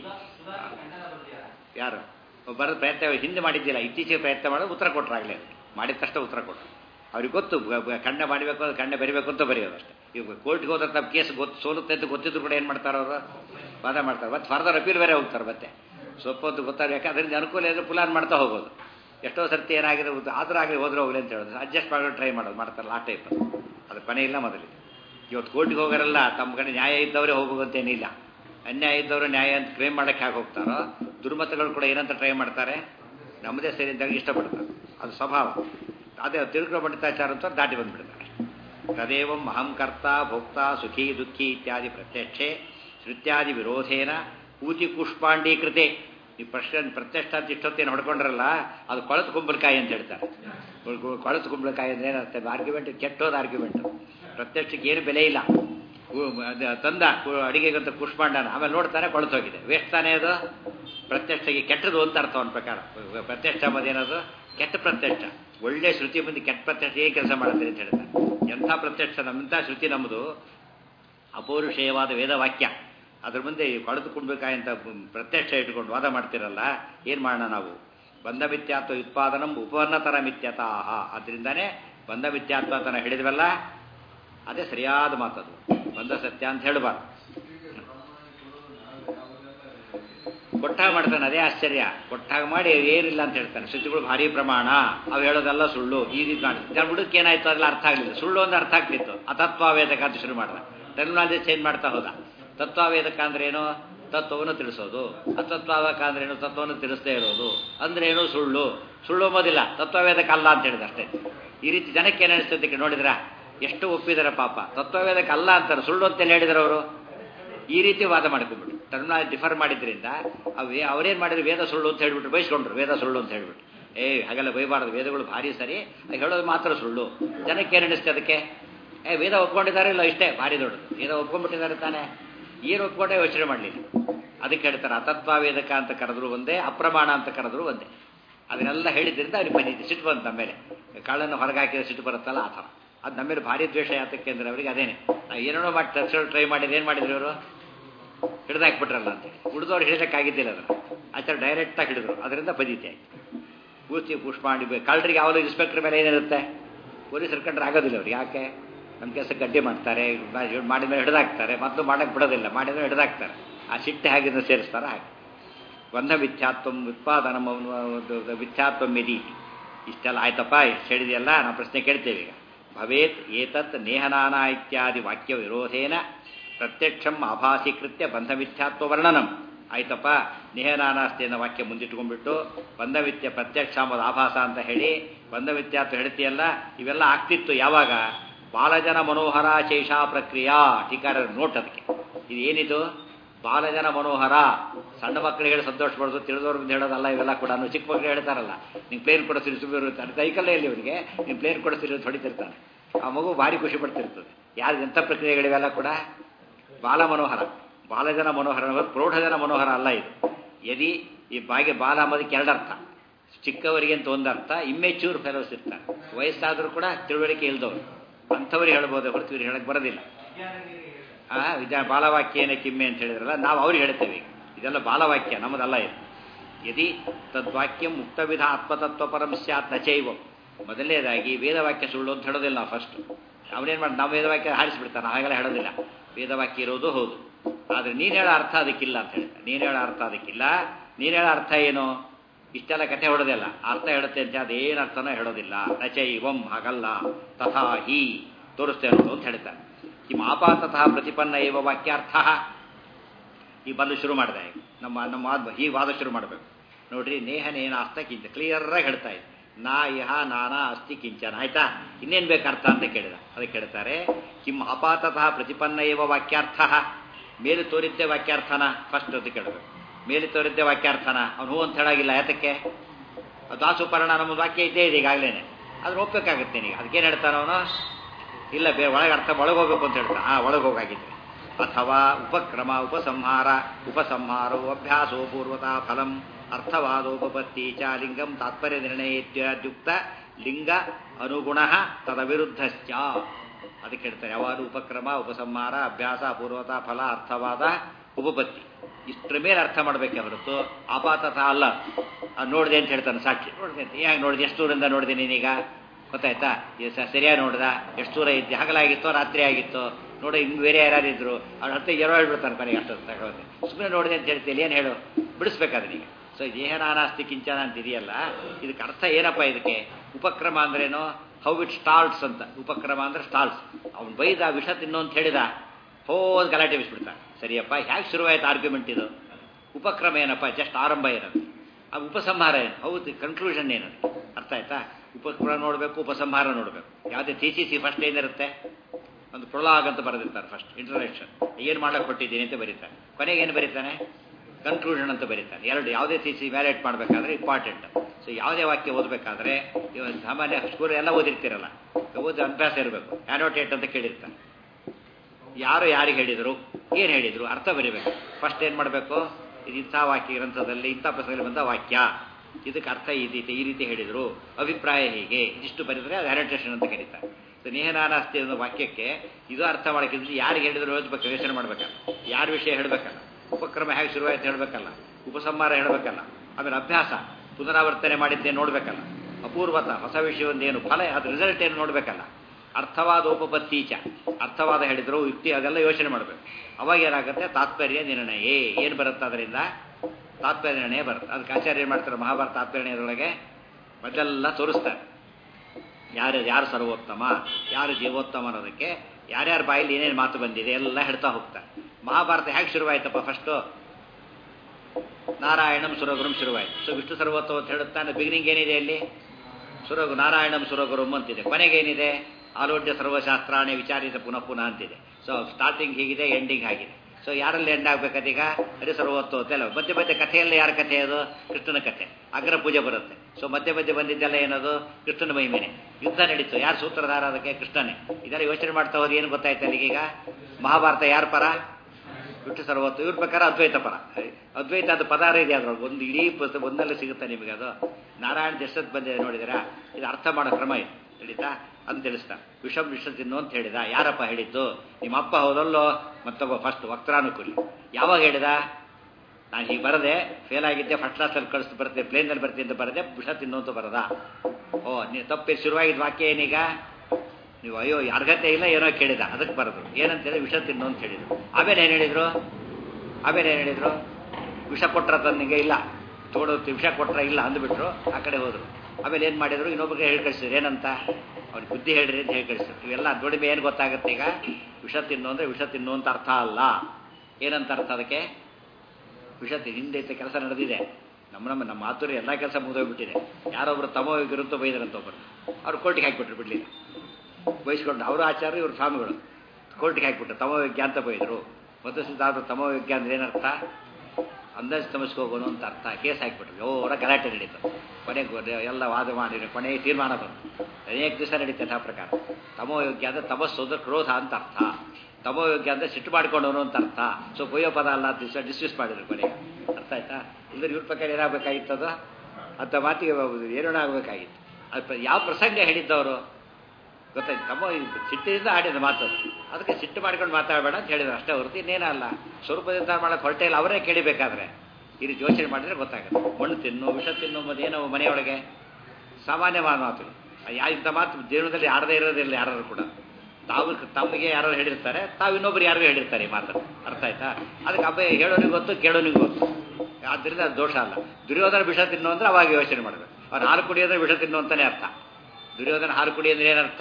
ಯಾರು ಬರೋದು ಪ್ರಯತ್ನ ಹಿಂದೆ ಮಾಡಿದ್ದಿಲ್ಲ ಇತ್ತೀಚೆಗೆ ಪ್ರಯತ್ನ ಮಾಡೋದು ಉತ್ತರ ಕೊಟ್ಟರಾಗಲೇ ಮಾಡಿದ ತಕ್ಷಣ ಉತ್ತರ ಕೊಟ್ಟರು ಅವ್ರಿಗೆ ಗೊತ್ತು ಕಣ್ಣೆ ಮಾಡಬೇಕು ಅದು ಕಣ್ಣೆ ಬರಿಬೇಕು ಅಂತ ಬರೆಯೋದು ಅಷ್ಟೇ ಈಗ ಕೋರ್ಟ್ಗೆ ಹೋದ್ರೆ ತಮ್ಮ ಕೇಸ್ ಸೋಲುತ್ತೆ ಅಂತ ಗೊತ್ತಿದ್ರು ಕೂಡ ಏನು ಮಾಡ್ತಾರೆ ಅವರು ವಾದ ಮಾಡ್ತಾರೆ ಮತ್ತೆ ಫರ್ದರ್ ಅಪೀಲ್ ಬೇರೆ ಹೋಗ್ತಾರೆ ಮತ್ತೆ ಸ್ವಲ್ಪ ಹೊತ್ತು ಗೊತ್ತಾಗಬೇಕು ಅದರಿಂದ ಅನುಕೂಲ ಇದ್ರೆ ಪ್ಲಾನ್ ಮಾಡ್ತಾ ಹೋಗೋದು ಎಷ್ಟೋ ಸರ್ತಿ ಏನಾಗಿದೆ ಆದರೂ ಆಗಲಿ ಹೋದ್ರೆ ಹೋಗಲಿ ಅಂತ ಹೇಳೋದು ಅಡ್ಜಸ್ಟ್ ಮಾಡೋದು ಟ್ರೈ ಮಾಡೋದು ಮಾಡ್ತಾರಲ್ಲ ಆ ಟೈಪ್ ಅದು ಕೊನೆ ಇಲ್ಲ ಮೊದಲಿಗೆ ಇವತ್ತು ಕೋರ್ಟಿಗೆ ಹೋಗೋರಲ್ಲ ತಮ್ಮ ಕಡೆ ನ್ಯಾಯ ಇದ್ದವರೇ ಹೋಗೋದಂತೇನಿಲ್ಲ ಅನ್ಯಾಯ ಇದ್ದವರು ನ್ಯಾಯ ಅಂತ ಕ್ಲೇಮ್ ಮಾಡೋಕ್ಕೆ ಹೇಗೆ ಹೋಗ್ತಾರೋ ದುರ್ಮತಗಳು ಕೂಡ ಏನಂತ ಟ್ರೈ ಮಾಡ್ತಾರೆ ನಮ್ಮದೇ ಸರಿ ಇದ್ದಾಗ ಇಷ್ಟಪಡ್ತಾರೆ ಅದು ಸ್ವಭಾವ ಅದೇ ತಿರುಗ್ರ ಪಂಡಿತಾಚಾರ ಅಂತ ದಾಟಿ ಬಂದುಬಿಡ್ತಾರೆ ತದೇವಂ ಅಹಂಕರ್ತ ಭೋಕ್ತ ಸುಖಿ ದುಃಖಿ ಇತ್ಯಾದಿ ಪ್ರತ್ಯಕ್ಷೆ ಶ್ರುತ್ಯಾದಿ ವಿರೋಧೇನ ಪೂತಿ ಕುಷ್ಪಾಂಡೀಕೃತೆ ಈ ಪ್ರತ್ಯಕ್ಷ ಅಂತ ಇಷ್ಟೊತ್ತೇನು ಹೊಡ್ಕೊಂಡ್ರಲ್ಲ ಅದು ಕೊಳತು ಕುಂಬಳಕಾಯಿ ಅಂತ ಹೇಳ್ತಾರೆ ಕೊಳತು ಕುಂಬಳಕಾಯಿ ಅಂದ್ರೆ ಏನರ್ಥ ಆರ್ಗ್ಯುಮೆಂಟ್ ಕೆಟ್ಟೋದು ಆರ್ಗ್ಯುಮೆಂಟ್ ಪ್ರತ್ಯಕ್ಷಕ್ಕೆ ಏನು ಬೆಲೆ ಇಲ್ಲ ತಂದ ಅಡಿಗೆಗಂತ ಕುಷ್ಪಾಂಡನ ಆಮೇಲೆ ನೋಡ್ತಾನೆ ಕೊಳತೋಗಿದೆ ವೇಸ್ಟ್ ತಾನೇ ಅದು ಪ್ರತ್ಯಕ್ಷಗೆ ಕೆಟ್ಟದು ಅಂತ ಅರ್ಥ ಅವನ ಪ್ರಕಾರ ಪ್ರತ್ಯಕ್ಷ ಅನ್ನೋದೇನದು ಕೆಟ್ಟ ಪ್ರತ್ಯಕ್ಷ ಒಳ್ಳೆ ಶ್ರುತಿ ಬಂದು ಕೆಟ್ಟ ಪ್ರತ್ಯಕ್ಷ ಏನು ಕೆಲಸ ಮಾಡುತ್ತೆ ಅಂತ ಹೇಳ್ತಾರೆ ಎಂಥ ಪ್ರತ್ಯಕ್ಷ ನಮ್ಮಂಥ ಶ್ರುತಿ ನಮ್ಮದು ಅಪೌರುಷೇಯವಾದ ವೇದವಾಕ್ಯ ಅದ್ರ ಮುಂದೆ ಕಳೆದುಕೊಳ್ಬೇಕಾಯಂತ ಪ್ರತ್ಯಕ್ಷ ಇಟ್ಕೊಂಡು ವಾದ ಮಾಡ್ತಿರಲ್ಲ, ಏನು ಮಾಡೋಣ ನಾವು? ಬಂಧ ಮಿಥ್ಯಾತ್ವ ಉತ್ಪಾದನಂ ಉಪನ್ನತರ ಮಿಥ್ಯತಾಹ. ಅದರಿಂದಾನೇ ಬಂಧ ಮಿಥ್ಯಾತ್ವತನ ಹೇಳಿದ್ವಲ್ಲ, ಅದೇ ಸರಿಯಾದ ಮಾತದು. ಬಂಧ ಸತ್ಯ ಅಂತ ಹೇಳಬಾರ್ದು. ಕೊಟ್ಟಾಗ ಮಾಡ್ತಾನೆ, ಅದೇ ಆಶ್ಚರ್ಯ. ಕೊಟ್ಟಾಗ ಮಾಡಿ ಏನಿಲ್ಲ ಅಂತ ಹೇಳ್ತಾನೆ. ಶ್ರುತಿಗಳು ಭಾರಿ ಪ್ರಮಾಣ, ಅವು ಹೇಳೋದೆಲ್ಲ ಸುಳ್ಳು, ಈ ರೀತಿ ಮಾಡಿ ಹುಡುಕ್ ಏನಾಯ್ತು ಅದೆಲ್ಲ ಅರ್ಥ ಆಗಲಿಲ್ಲ. ಸುಳ್ಳು ಒಂದು ಅರ್ಥ ಆಗ್ತಿತ್ತು. ಅತತ್ವಾವೇದಕ ಅಂತ ಶುರು ಮಾಡ್ದ. ಟರ್ಮಿನಾಲಜಿ ಚೇಂಜ್ ಮಾಡ್ತಾ ಹೋದ. ತತ್ವಾವೇದಕ ಅಂದ್ರೆ ಏನು? ತತ್ವವನ್ನು ತಿಳಿಸೋದು. ಅತತ್ವಾವೇದಕ ಅಂದ್ರೆ ಏನು? ತತ್ವವನ್ನು ತಿಳಿಸದೇ ಇರೋದು. ಅಂದ್ರೆ ಏನು? ಸುಳ್ಳು. ಸುಳ್ಳು ಅಂಬೋದಿಲ್ಲ, ತತ್ವವೇದಕ ಅಲ್ಲ ಅಂತ ಹೇಳಿದ ಅಷ್ಟೇ. ಈ ರೀತಿ ಜನಕ್ಕೆ ಏನು ಅನಿಸ್ತದೆ ನೋಡಿದ್ರ? ಎಷ್ಟು ಒಪ್ಪಿದಾರೆ ಪಾಪ. ತತ್ವವೇದಕ ಅಲ್ಲ ಅಂತಾರೆ, ಸುಳ್ಳು ಅಂತೇಳಿ ಹೇಳಿದ್ರು ಅವರು. ಈ ರೀತಿ ವಾದ ಮಾಡ್ಕೊಂಡ್ಬಿಟ್ಟು ಟರ್ಮಿನಾಲಜಿ ಡಿಫರ್ ಮಾಡಿದ್ರಿಂದ ಅವ್ರೇನು ಮಾಡಿದ್ರು? ವೇದ ಸುಳ್ಳು ಅಂತ ಹೇಳ್ಬಿಟ್ಟು ಬಯಸ್ಕೊಂಡ್ರು. ವೇದ ಸುಳ್ಳು ಅಂತ ಹೇಳ್ಬಿಟ್ಟು ಹಾಗೆಲ್ಲ ಬೈಬಾರ್ದು. ವೇದಗಳು ಭಾರಿ ಸರಿ, ಹೇಳೋದು ಮಾತ್ರ ಸುಳ್ಳು. ಜನಕ್ಕೆ ಏನು ಅನಿಸ್ತದೆ ಅದಕ್ಕೆ? ವೇದ ಒಪ್ಕೊಂಡಿದ್ದಾರೆ ಇಲ್ಲ, ಇಷ್ಟೇ ಭಾರಿ ದೊಡ್ಡದು. ವೇದ ಒಪ್ಕೊಂಡ್ಬಿಟ್ಟಿದ್ದಾರೆ ತಾನೆ, ಏನು ಒಪ್ಕೊಂಡೇ ಯೋಚನೆ ಮಾಡಲಿಲ್ಲ. ಅದಕ್ಕೆ ಹೇಳ್ತಾರೆ ಅತತ್ವಾವೇದಕ ಅಂತ ಕರೆದ್ರು ಒಂದೇ, ಅಪ್ರಮಾಣ ಅಂತ ಕರೆದ್ರು ಒಂದೇ. ಅದನ್ನೆಲ್ಲ ಹೇಳಿದ್ರಿಂದ ಅವ್ರಿಗೆ ಬಂದಿದೆ. ಸಿಟ್ಟು ಬಂತು ನಮ್ಮ ಮೇಲೆ. ಕಾಳನ್ನು ಹೊರಗೆ ಹಾಕಿದ್ರೆ ಸಿಟ್ಟು ಬರುತ್ತಲ್ಲ, ಆ ಥರ. ಅದು ನಮ್ಮ ಮೇಲೆ ಭಾರಿ ದ್ವೇಷ ಯಾತಕ್ಕೆ ಅಂದರೆ ಅವರಿಗೆ ಅದೇನೆ. ಏನೇನೋ ಮಾಡಿ ತರ್ಸೋಳು ಟ್ರೈ ಮಾಡಿದ್ರೆ ಏನು ಮಾಡಿದ್ರು ಇವರು? ಹಿಡ್ದಾಕ್ಬಿಟ್ರಲ್ಲ ಅಂತೇಳಿ. ಉಳಿದವ್ರು ಹಿಡಿದಕ್ಕಾಗಿದ್ದಿಲ್ಲ ಅದನ್ನು. ಆಚಾರ ಡೈರೆಕ್ಟಾಗಿ ಹಿಡಿದ್ರು, ಅದರಿಂದ ಬದೀತೆ ಆಯ್ತು. ಪೂರ್ತಿ ಪುಷ್ ಮಾಡಿ ಕಳ್ಳರಿಗೆ ಯಾವಾಗಲೂ ಇನ್ಸ್ಪೆಕ್ಟರ್ ಮೇಲೆ ಏನಿರುತ್ತೆ? ಪೊಲೀಸರು ಕಂಡ್ರೆ ಆಗೋದಿಲ್ಲ ಅವ್ರಿಗೆ. ಯಾಕೆ? ನಮ್ಮ ಕೆಲಸಕ್ಕೆ ಗಡ್ಡೆ ಮಾಡ್ತಾರೆ, ಮಾಡಿದ ಮೇಲೆ ಹಿಡಿದಾಕ್ತಾರೆ, ಮತ್ತು ಮಾಡೋಕ್ಕೆ ಬಿಡೋದಿಲ್ಲ, ಮಾಡಿದ ಮೇಲೆ ಹಿಡಿದಾಕ್ತಾರೆ. ಆ ಸಿಟ್ಟೆ ಹಾಗಿದ್ರೆ ಸೇರಿಸ್ತಾರೆ. ಹಾಗೆ ಬಂಧ ಮಿಥ್ಯಾತ್ವ ಉತ್ಪಾದನ ಮಿಥ್ಯಾತ್ವ ಮಿದೀತಿ. ಇಷ್ಟೆಲ್ಲ ಆಯ್ತಪ್ಪ, ಇಷ್ಟು ಹೇಳಿದೆಯಲ್ಲ. ನಾವು ಪ್ರಶ್ನೆ ಕೇಳ್ತೇವೆ ಈಗ. ಭವೇತ್ ಏತತ್ ನೇಹನಾನ ಇತ್ಯಾದಿ ವಾಕ್ಯ ವಿರೋಧೇನ ಪ್ರತ್ಯಕ್ಷಂ ಆಭಾಸೀಕೃತ್ಯ ಬಂಧ ಮಿಥ್ಯಾತ್ವ ವರ್ಣನಂ. ಆಯ್ತಪ್ಪ, ನೇಹನಾನಾಸ್ತಿ ಅನ್ನೋ ವಾಕ್ಯ ಮುಂದಿಟ್ಕೊಂಡ್ಬಿಟ್ಟು ಬಂಧವಿತ್ಯ ಪ್ರತ್ಯಕ್ಷ ಅಂಬುದು ಆಭಾಸ ಅಂತ ಹೇಳಿ ಬಂಧ ಮಿಥ್ಯಾತ್ವ ಹೇಳ್ತೀಯಲ್ಲ. ಇವೆಲ್ಲ ಆಗ್ತಿತ್ತು ಯಾವಾಗ? ಬಾಲಜನ ಮನೋಹರ ಶೇಷಾ ಪ್ರಕ್ರಿಯಾ. ಟೀಕಾರ ನೋಟ್ ಅದಕ್ಕೆ. ಇದು ಏನಿದು? ಬಾಲಜನ ಮನೋಹರ. ಸಣ್ಣ ಮಕ್ಕಳಿಗೆ ಹೇಳಿ ಸಂತೋಷ ಪಡೋದು, ತಿಳಿದವ್ರ ಮುಂದೆ ಹೇಳೋದಲ್ಲ ಇವೆಲ್ಲ ಕೂಡ. ಚಿಕ್ಕ ಮಕ್ಕಳು ಹೇಳ್ತಾರಲ್ಲ, ನೀವು ಪ್ಲೇನ್ ಕೊಡಿಸ್ತೀರಿ ಸುಮ್ಮನೆ ಸೈಕಲ್ಲೇ ಇಲ್ಲಿ ಅವನಿಗೆ, ನೀವು ಪ್ಲೇನ್ ಕೊಡಿಸ್ತೀರಿ ಅಂತ ಹೊಡಿತಿರ್ತಾನೆ. ಆ ಮಗು ಭಾರಿ ಖುಷಿ ಪಡ್ತಿರ್ತದೆ. ಯಾರು ಎಂಥ ಪ್ರಕ್ರಿಯೆಗಳಿವೆಲ್ಲ ಕೂಡ ಬಾಲ ಮನೋಹರ. ಬಾಲಜನ ಮನೋಹರ, ಪ್ರೌಢಜನ ಮನೋಹರ ಅಲ್ಲ ಇದು. ಯದಿ ಈ ಬಾಗೆ ಬಾಲ ಅಂಬೋದಕ್ಕೆ ಎರಡರ್ಥ. ಚಿಕ್ಕವರಿಗೆ ಅಂತ ಒಂದರ್ಥ, ಇಮ್ಮೆಚ್ಯೂರ್ ಫೆಲೋಸ್ ಇರ್ತಾರೆ, ವಯಸ್ಸಾದರೂ ಕೂಡ ತಿಳುವಳಿಕೆ ಇಲ್ದವರು, ಅಂಥವ್ರಿಗೆ ಹೇಳ್ಬೋದು ಹೊರತು ಇವ್ರಿಗೆ ಹೇಳಕ್ಕೆ ಬರೋದಿಲ್ಲ. ಬಾಲವಾಕ್ಯೇನ ಕಿಮ್ಮೆ ಅಂತ ಹೇಳಿದ್ರಲ್ಲ, ನಾವು ಅವ್ರಿಗೆ ಹೇಳ್ತೇವೆ. ಇದೆಲ್ಲ ಬಾಲವಾಕ್ಯ, ನಮ್ಮದಲ್ಲ ಇದು. ಯದಿ ತದ್ವಾಕ್ಯಂ ಮುಕ್ತವಿಧ ಆತ್ಮತತ್ವ ಪರಂ ಸ್ಯಾತ್ ನಚೈವ. ಮೊದಲನೇದಾಗಿ ವೇದವಾಕ್ಯ ಸುಳ್ಳು ಅಂತ ಹೇಳೋದಿಲ್ಲ ನಾವು ಫಸ್ಟ್. ಅವನೇನು ಮಾಡಿ ನಾವು ವೇದವಾಕ್ಯ ಹಾರಿಸ್ಬಿಡ್ತಾನೆ, ಹಾಗೆಲ್ಲ ಹೇಳೋದಿಲ್ಲ. ವೇದವಾಕ್ಯ ಇರೋದು ಹೌದು, ಆದರೆ ನೀನು ಹೇಳೋ ಅರ್ಥ ಅದಕ್ಕಿಲ್ಲ ಅಂತ ಹೇಳ್ತಾರೆ. ನೀನು ಹೇಳೋ ಅರ್ಥ ಅದಕ್ಕಿಲ್ಲ. ನೀನು ಹೇಳೋ ಅರ್ಥ ಏನು? ಇಷ್ಟೆಲ್ಲ ಕಥೆ ಹೊಡೋದಿಲ್ಲ, ಅರ್ಥ ಹೇಳುತ್ತೆ ಅಂತ ಅದೇನು ಅರ್ಥನೋ ಹೇಳೋದಿಲ್ಲ. ನಚೈವಂ, ಹಾಗಲ್ಲ. ತಥಾ ಹಿ ತೋರಿಸ್ತೇ ಅನ್ನೋದು ಅಂತ ಹೇಳ್ತಾರೆ. ಕಿಮ್ ಆಪಾತತಃ ಪ್ರತಿಪನ್ನ ಏವ ವಾಕ್ಯಾರ್ಥ. ಈ ಬಂದು ಶುರು ಮಾಡಿದೆ. ನಮ್ಮ ಈ ವಾದ ಶುರು ಮಾಡಬೇಕು ನೋಡ್ರಿ. ನೇಹನೇನ ಅಸ್ತ ಕಿಂಚ ಕ್ಲಿಯರಾಗಿ ಹೇಳ್ತಾ ಇದೆ. ನಾ ಯಹ ನಾನಾ ಅಸ್ತಿ ಕಿಂಚನ. ಆಯ್ತಾ, ಇನ್ನೇನು ಬೇಕು ಅರ್ಥ ಅಂತ ಕೇಳಿದ. ಅದಕ್ಕೆ ಹೇಳ್ತಾರೆ ಕಿಮ್ ಆಪಾತತಃ ಪ್ರತಿಪನ್ನ ಏವ ವಾಕ್ಯಾರ್ಥ. ಮೇಲೆ ತೋರಿದ್ದೆ ವಾಕ್ಯಾರ್ಥನ ಫಸ್ಟ್ ಅಂತ ಕೇಳಬೇಕು. ಮೇಲೆ ತೋರಿದ್ದೆ ವಾಕ್ಯಾರ್ಥನ. ಅವನು ಹೂ ಅಂತ ಹೇಳಾಗಿಲ್ಲ. ಯಾತಕ್ಕೆ? ದಾಸುಪರ್ಣ ನಮ್ಮ ವಾಕ್ಯ ಇದ್ದೇ ಇದೆ ಈಗಾಗಲೇ, ಅದನ್ನ ಒಪ್ಪಬೇಕಾಗುತ್ತೆ. ನೀಗ ಅದಕ್ಕೇನು ಹೇಳ್ತಾನ ಅವನು? ಇಲ್ಲ, ಒಳಗೆ ಅರ್ಥ ಒಳಗೋಗ್ಬೇಕು ಅಂತ ಹೇಳ್ತಾನೆ. ಒಳಗೋಗಾಗಿದ್ರೆ. ಅಥವಾ ಉಪಕ್ರಮ ಉಪಸಂಹಾರ. ಉಪಸಂಹಾರೋ ಅಭ್ಯಾಸೋ ಪೂರ್ವತಾ ಫಲಂ ಅರ್ಥವಾದೋಪಪತ್ತಿ ಚ ಲಿಂಗಂ ತಾತ್ಪರ್ಯ ನಿರ್ಣಯೇತ್ಯುಕ್ತ ಲಿಂಗ ಅನುಗುಣ ತದವಿರುದ್ಧಶ್ಚ. ಅದಕ್ಕೆ ಹೇಳ್ತಾರೆ ಯಾವಾಗಲೂ ಉಪಕ್ರಮ ಉಪಸಂಹಾರ ಅಭ್ಯಾಸ ಪೂರ್ವತಾ ಫಲ ಅರ್ಥವಾದ ಉಪಪತ್ತಿ ಇಷ್ಟರ ಮೇಲೆ ಅರ್ಥ ಮಾಡಬೇಕೆ ಹೊರತು ಆಪಾತತಃ ಅಲ್ಲ. ನೋಡಿದೆ ಅಂತ ಹೇಳ್ತಾನೆ ಸಾಕ್ಷಿ. ನೋಡಿದೆ ಅಂತ ಯಾಕೆ ನೋಡಿದೆ? ಎಷ್ಟು ದೂರದಿಂದ ನೋಡಿದೆ ನೀನೀಗ? ಗೊತ್ತಾಯ್ತಾ? ಸರಿಯಾಗಿ ನೋಡ್ದ? ಎಷ್ಟು ದೂರ ಇದ್ದೆ? ಹಗಲಾಗಿತ್ತೋ ರಾತ್ರಿ ಆಗಿತ್ತೋ? ನೋಡಿ, ಇನ್ನು ಬೇರೆ ಯಾರಿದ್ರು ಅವ್ರ ಹತ್ತೆ ಜರೋ ಹೇಳ್ಬಿಡ್ತಾನೆ ಕೊನೆಗೆ. ಅಷ್ಟು ತಗೊಳ್ದೆ ಸುಮ್ಮನೆ ನೋಡಿದೆ ಅಂತ ಹೇಳ್ತೀವಿ, ಏನು ಹೇಳು? ಬಿಡಿಸ್ಬೇಕಾದ್ರೆ ಈಗ. ಸೊ ದೇಹ ನಾನಾಸ್ತಿ ಕಿಂಚನ ಅಂತ ಇದೆಯಲ್ಲ, ಇದಕ್ಕೆ ಅರ್ಥ ಏನಪ್ಪ? ಇದಕ್ಕೆ ಉಪಕ್ರಮ ಅಂದ್ರೇನು? ಹೌ ಇಟ್ ಸ್ಟಾರ್ಟ್ಸ್ ಅಂತ. ಉಪಕ್ರಮ ಅಂದ್ರೆ ಸ್ಟಾರ್ಟ್ಸ್. ಅವ್ನು ಬೈದ ವಿಷ ತಿನ್ನೋ ಅಂತ ಹೇಳಿದ, ಹೋದ್ ಗಲಾಟೆ ಬಿಸ್ಬಿಡ್ತಾನೆ. ಸರಿಯಪ್ಪ, ಹೇಗೆ ಶುರುವಾಯ್ತು ಆರ್ಗ್ಯುಮೆಂಟ್ ಇದು? ಉಪಕ್ರಮ ಏನಪ್ಪ? ಜಸ್ಟ್ ಆರಂಭ ಏನದು? ಆ ಉಪಸಂಹಾರ ಏನು? ಹೌದು, ಕನ್ಕ್ಲೂಷನ್ ಏನದು? ಅರ್ಥ ಆಯ್ತಾ? ಉಪಕ್ರಮ ನೋಡಬೇಕು, ಉಪಸಂಹಾರ ನೋಡಬೇಕು. ಯಾವುದೇ ಥೀಸಿಸ್ ಫಸ್ಟ್ ಏನಿರುತ್ತೆ? ಒಂದು ಪ್ರೊಲಾಗ್ ಅಂತ ಬರೆದಿರ್ತಾರೆ. ಫಸ್ಟ್ ಇಂಟ್ರೊಡಕ್ಷನ್, ಏನು ಮಾಡಕ್ಕೆ ಕೊಟ್ಟಿದ್ದೀನಿ ಅಂತ ಬರೀತಾನೆ. ಕೊನೆಗೆ ಏನು ಬರೀತಾನೆ? ಕನ್ಕ್ಲೂಷನ್ ಅಂತ ಬರೀತಾನೆ. ಎರಡು ಯಾವುದೇ ಥೀಸಿ ವ್ಯಾಲ್ಯೂಟ್ ಮಾಡಬೇಕಾದ್ರೆ ಇಂಪಾರ್ಟೆಂಟ್. ಸೊ ಯಾವುದೇ ವಾಕ್ಯ ಓದಬೇಕಾದ್ರೆ ಸಾಮಾನ್ಯ ಸ್ಕೂಲ್ ಎಲ್ಲ ಓದಿರ್ತೀರಲ್ಲ, ಓದಿ ಅಭ್ಯಾಸ ಇರಬೇಕು. ಆ್ಯನೋಟೇಟ್ ಅಂತ ಕೇಳಿರ್ತಾನೆ. ಯಾರು ಯಾರಿಗೆ ಹೇಳಿದರು, ಏನು ಹೇಳಿದರು, ಅರ್ಥ ಬರೀಬೇಕು. ಫಸ್ಟ್ ಏನು ಮಾಡಬೇಕು? ಇದು ಇಂಥ ವಾಕ್ಯ ಗ್ರಂಥದಲ್ಲಿ ಇಂಥ ಪುಸ್ತಕದಲ್ಲಿ ಬಂದ ವಾಕ್ಯ, ಇದಕ್ಕೆ ಅರ್ಥ ಈ ರೀತಿ ಹೇಳಿದರು, ಅಭಿಪ್ರಾಯ ಹೀಗೆ, ಇದಿಷ್ಟು ಬರೆದರೆ ಅದು ಆ್ಯನೋಟೇಷನ್ ಅಂತ ಕರೀತಾರೆ. ನೇಹನಾನಾಸ್ತಿ ಅನ್ನೋ ವಾಕ್ಯಕ್ಕೆ ಇದು ಅರ್ಥ ಮಾಡೋಕ್ಕಿಂತ ಯಾರಿಗೆ ಹೇಳಿದ್ರು ಓದ್ಬೇಕು, ಯೋಚನೆ ಮಾಡ್ಬೇಕಲ್ಲ, ಯಾರ ವಿಷಯ ಹೇಳಬೇಕಲ್ಲ, ಉಪಕ್ರಮ ಹೇಗೆ ಶುರುವಾಯಿತು ಹೇಳಬೇಕಲ್ಲ, ಉಪಸಂಹಾರ ಹೇಳಬೇಕಲ್ಲ, ಆಮೇಲೆ ಅಭ್ಯಾಸ ಪುನರಾವರ್ತನೆ ಮಾಡಿದ್ದೇ ನೋಡಬೇಕಲ್ಲ, ಅಪೂರ್ವತ ಹೊಸ ವಿಷಯವೊಂದೇನು ಫಲ ಅದು ರಿಸಲ್ಟ್ ಏನು ನೋಡಬೇಕಲ್ಲ, ಅರ್ಥವಾದ ಉಪಪತ್ತೀಚ ಅರ್ಥವಾದ ಹೇಳಿದ್ರು ಯುಕ್ತಿ ಅದೆಲ್ಲ ಯೋಚನೆ ಮಾಡಬೇಕು. ಅವಾಗ ಏನಾಗುತ್ತೆ ತಾತ್ಪರ್ಯ ನಿರ್ಣಯ ಏನು ಬರುತ್ತೆ, ಅದರಿಂದ ತಾತ್ಪರ್ಯ ನಿರ್ಣಯ ಬರುತ್ತೆ. ಅದಕ್ಕೆ ಆಚಾರ್ಯ ಏನು ಮಾಡ್ತಾರೆ, ಮಹಾಭಾರತ ತಾತ್ಪರ್ಯದೊಳಗೆ ಮೊದಲೆಲ್ಲ ತೋರಿಸ್ತಾರೆ ಯಾರು ಸರ್ವೋತ್ತಮ ಯಾರು ಜೀವೋತ್ತಮ ಅನ್ನೋದಕ್ಕೆ ಯಾರ್ಯಾರ ಬಾಯಲ್ಲಿ ಏನೇನು ಮಾತು ಬಂದಿದೆ ಎಲ್ಲ ಹೇಳ್ತಾ ಹೋಗ್ತಾರೆ. ಮಹಾಭಾರತ ಹೇಗೆ ಶುರುವಾಯ್ತಪ್ಪ, ಫಸ್ಟು ನಾರಾಯಣಂ ಸುರಗುರುಂ ಶುರುವಾಯಿತು. ಸೊ ವಿಷ್ಣು ಸರ್ವೋತ್ತಮ ಅಂತ ಹೇಳುತ್ತಾನೆ. ಬಿಗಿನಿಂಗ್ ಏನಿದೆ ಅಲ್ಲಿ, ನಾರಾಯಣಂ ಸುರಗುರುಂ ಅಂತಿದೆ. ಕೊನೆಗೇನಿದೆ, ಆಲೋಡ್ಯ ಸರ್ವಶಾಸ್ತ್ರಾಣಿ ವಿಚಾರಿತ ಪುನಃ ಪುನಃ ಅಂತಿದೆ. ಸೊ ಸ್ಟಾರ್ಟಿಂಗ್ ಹೀಗಿದೆ, ಎಂಡಿಂಗ್ ಆಗಿದೆ. ಸೊ ಯಾರಲ್ಲಿ ಎಂಡ್ ಆಗ್ಬೇಕದೀಗ, ಅದೇ ಸರ್ವೋತ್ತಮ ಅಂತೆಲ್ಲ ಮಧ್ಯೆ ಮಧ್ಯೆ ಕಥೆಯಲ್ಲ. ಯಾರ ಕಥೆ ಅದು, ಕೃಷ್ಣನ ಕಥೆ. ಅಗ್ರ ಪೂಜೆ ಬರುತ್ತೆ. ಸೊ ಮಧ್ಯೆ ಮಧ್ಯೆ ಬಂದಿದ್ದೆಲ್ಲ ಏನದು, ಕೃಷ್ಣನ ಮಹಿಮೆನೆ. ಯುದ್ಧ ನಡೀತು, ಯಾರು ಸೂತ್ರಧಾರ ಅದಕ್ಕೆ, ಕೃಷ್ಣನೇ. ಇದೆಲ್ಲ ಯೋಚನೆ ಮಾಡ್ತಾ ಹೋದ್ರೆ ಏನು ಗೊತ್ತಾಯ್ತು ಅಲ್ಲಿಗೀಗ, ಮಹಾಭಾರತ ಯಾರ ಪರ, ವಿಷ್ಣು ಸರ್ವೋತ್ತಮ. ಇವ್ರ ಪ್ರಕಾರ ಅದ್ವೈತ ಪರ. ಅದ್ವೈತ ಅದು ಪದಾರ ಇದೆ ಅದ್ರೊಳಗೆ, ಒಂದು ಇಡೀ ಒಂದಲ್ಲೇ ಸಿಗುತ್ತೆ ನಿಮಗೆ. ಅದು ನಾರಾಯಣ ಎಷ್ಟೊತ್ತು ಬಂದಿದೆ ನೋಡಿದಿರಾ, ಇದು ಅರ್ಥ ಮಾಡೋ ಕ್ರಮ ಇದು ತಿಳಿತಾ ಅಂತ ತಿಳಿಸ್ತಾ. ವಿಷ ತಿನ್ನು ಅಂತ ಹೇಳಿದ. ಯಾರಪ್ಪ ಹೇಳಿದ್ದು, ನಿಮ್ಮ ಅಪ್ಪ ಹೌದಲ್ಲೋ. ಮತ್ತೊಬ್ಬ ಫಸ್ಟ್ ವಕ್ತಾನುಕೂಲಿ ಯಾವಾಗ ಹೇಳಿದ, ನಾನು ಹೀಗೆ ಬರದೆ ಫೇಲ್ ಆಗಿದ್ದೆ, ಫಸ್ಟ್ ಕ್ಲಾಸಲ್ಲಿ ಬರ್ತೀನಿ, ಪ್ಲೇನಲ್ಲಿ ಬರ್ತೀನಿ ಅಂತ ಬರದೆ, ವಿಷ ತಿನ್ನು ಅಂತ ಬರದ. ಓ ನೀವು ತಪ್ಪಿ ಶುರುವಾಗಿದ್ದ ವಾಕ್ಯ ಏನೀಗ, ನೀವು ಅಯ್ಯೋ ಅರ್ಹತೆ ಇಲ್ಲ ಏನೋ ಕೇಳಿದ, ಅದಕ್ಕೆ ಬರೋದು ಏನಂತೇಳಿ ವಿಷ ತಿನ್ನು ಅಂತ ಹೇಳಿದ್ರು. ಆಮೇಲೆ ಏನು ಹೇಳಿದ್ರು, ವಿಷ ಕೊಟ್ರ ತನ್ನಿಗೆ ಇಲ್ಲ ತೋಡೋದು, ವಿಷ ಕೊಟ್ರ ಇಲ್ಲ ಅಂದುಬಿಟ್ರು, ಆ ಕಡೆ ಹೋದ್ರು. ಆಮೇಲೆ ಏನು ಮಾಡಿದ್ರು, ಇನ್ನೊಬ್ಬರಿಗೆ ಹೇಳಿ ಕಳಿಸಿದ್ರು. ಏನಂತ, ಅವ್ರಿಗೆ ಬುದ್ಧಿ ಹೇಳ್ರಿ ಅಂತ ಹೇಳಿ ಕಳಿಸಿದ್ರು. ಇವೆಲ್ಲ ದುಡಿಮೆ ಏನು ಗೊತ್ತಾಗುತ್ತೆ ಈಗ, ವಿಷ ತಿನ್ನು ಅಂದರೆ ವಿಷ ತಿನ್ನು ಅಂತ ಅರ್ಥ ಅಲ್ಲ. ಏನಂತ ಅರ್ಥ ಅದಕ್ಕೆ, ವಿಷ ಹಿಂದೆ ಕೆಲಸ ನಡೆದಿದೆ. ನಮ್ಮ ಮಾತುರಿ ಎಲ್ಲ ಕೆಲಸ ಮುಗಿದೋಗ್ಬಿಟ್ಟಿದೆ. ಯಾರೊಬ್ರು ತಮೋಗಿರುತ್ತೋ ಬೈದ್ರಂತ ಒಬ್ಬರು, ಅವ್ರು ಕೋರ್ಟಿಗೆ ಹಾಕಿಬಿಟ್ರು, ಬಿಡಲಿಲ್ಲ, ಬಯಸ್ಕೊಂಡು. ಅವರು ಆಚಾರ್ಯ, ಇವರು ಸ್ವಾಮಿಗಳು ಕೋರ್ಟಿಗೆ ಹಾಕಿಬಿಟ್ರು, ತಮೋವಿಜ್ಞ ಅಂತ ಬೈದರು. ಮತ್ತು ಸಿದ್ಧಾರ್ಥ ತಮೋವಿಜ್ಞ ಅಂದ್ರೆ ಏನರ್ಥ, ಅಂದಾಜು ತಮಸ್ಗೆ ಹೋಗೋಣ ಅಂತ ಅರ್ಥ. ಕೇಸ್ ಹಾಕಿಬಿಟ್ರು, ಜೋರ ಗಲಾಟೆ ನಡೀತು. ಕೊನೆಗೆ ಎಲ್ಲ ವಾದ ಮಾಡಿದ್ರು, ಕೊನೆಗೆ ತೀರ್ಮಾನ ಬಂತು. ಅನೇಕ ದಿವಸ ನಡೀತದೆ ಆ ಪ್ರಕಾರ. ತಮೋಯೋಗ್ಯ ಅಂದರೆ ತಮಸ್ಸು ಅಂದ್ರೆ ಕ್ರೋಧ ಅಂತ ಅರ್ಥ, ತಮೋಯೋಗ್ಯ ಅಂದರೆ ಸಿಟ್ಟು ಮಾಡಿಕೊಂಡವನು ಅಂತ ಅರ್ಥ. ಸೊ ಕೊಯ್ಯೋ ಪದ ಅಲ್ಲ ದಿವಸ ಡಿಸ್ಮಿಸ್ ಮಾಡಿದ್ರು ಕೊನೆಗೆ. ಅರ್ಥ ಆಯ್ತಾ, ಇಲ್ಲದ್ರೆ ಇವ್ರ ಪ್ರಕಾರ ಏನಾಗಬೇಕಾಗಿತ್ತದು, ಅಂಥ ಮಾತಿಗೆ ಏನೋ ಆಗಬೇಕಾಗಿತ್ತು. ಅದು ಯಾವ ಪ್ರಸಂಗ ಹೇಳಿದ್ದವರು ಗೊತ್ತಾಯ್ತು. ಸಿಟ್ಟಿನಿಂದ ಆಡಿದ ಮಾತು, ಅದಕ್ಕೆ ಸಿಟ್ಟು ಮಾಡ್ಕೊಂಡು ಮಾತಾಡಬೇಡ ಅಂತ ಹೇಳಿದ್ರು ಅಷ್ಟೇ ಹೊರತು ಇನ್ನೇನಲ್ಲ. ಸ್ವರೂಪದಿಂದ ಮಾಡೋಕ್ಕೆ ಹೊರಟೆ ಇಲ್ಲ, ಅವರೇ ಕೇಳಿಬೇಕಾದ್ರೆ ಈ ರೀತಿ ಯೋಚನೆ ಮಾಡಿದ್ರೆ ಗೊತ್ತಾಗುತ್ತೆ. ಮಣ್ಣು ತಿನ್ನು, ವಿಷ ತಿನ್ನು ಏನೋ ಮನೆಯೊಳಗೆ ಸಾಮಾನ್ಯವಾದ ಮಾತು. ಇಂಥ ಮಾತು ಜೀವನದಲ್ಲಿ ಆಡದೇ ಇರೋದಿಲ್ಲ ಯಾರು ಕೂಡ. ತಮಗೆ ಯಾರು ಹೇಳಿರ್ತಾರೆ, ತಾವು ಇನ್ನೊಬ್ರು ಯಾರಿಗೂ ಹೇಳಿರ್ತಾರೆ ಈ ಮಾತನ್ನು. ಅರ್ಥ ಆಯ್ತಾ, ಅದಕ್ಕೆ ಹಬ್ಬ ಹೇಳೋನಿಗೆ ಗೊತ್ತು, ಕೇಳೋನಿಗೆ ಗೊತ್ತು. ಆದ್ದರಿಂದ ಅದು ದೋಷ ಅಲ್ಲ. ದುರ್ಯೋಧನ ವಿಷ ತಿನ್ನು ಅಂದರೆ ಅವಾಗ ಯೋಚನೆ ಮಾಡಬೇಕು. ಅವ್ರು ಹಾಲು ಕುಡಿಯೋದ್ರೆ ವಿಷ ತಿನ್ನು ಅಂತಲೇ ಅರ್ಥ. ದುರ್ಯೋಧನ ಹಾಲು ಕುಡಿ ಅಂದ್ರೆ ಏನರ್ಥ,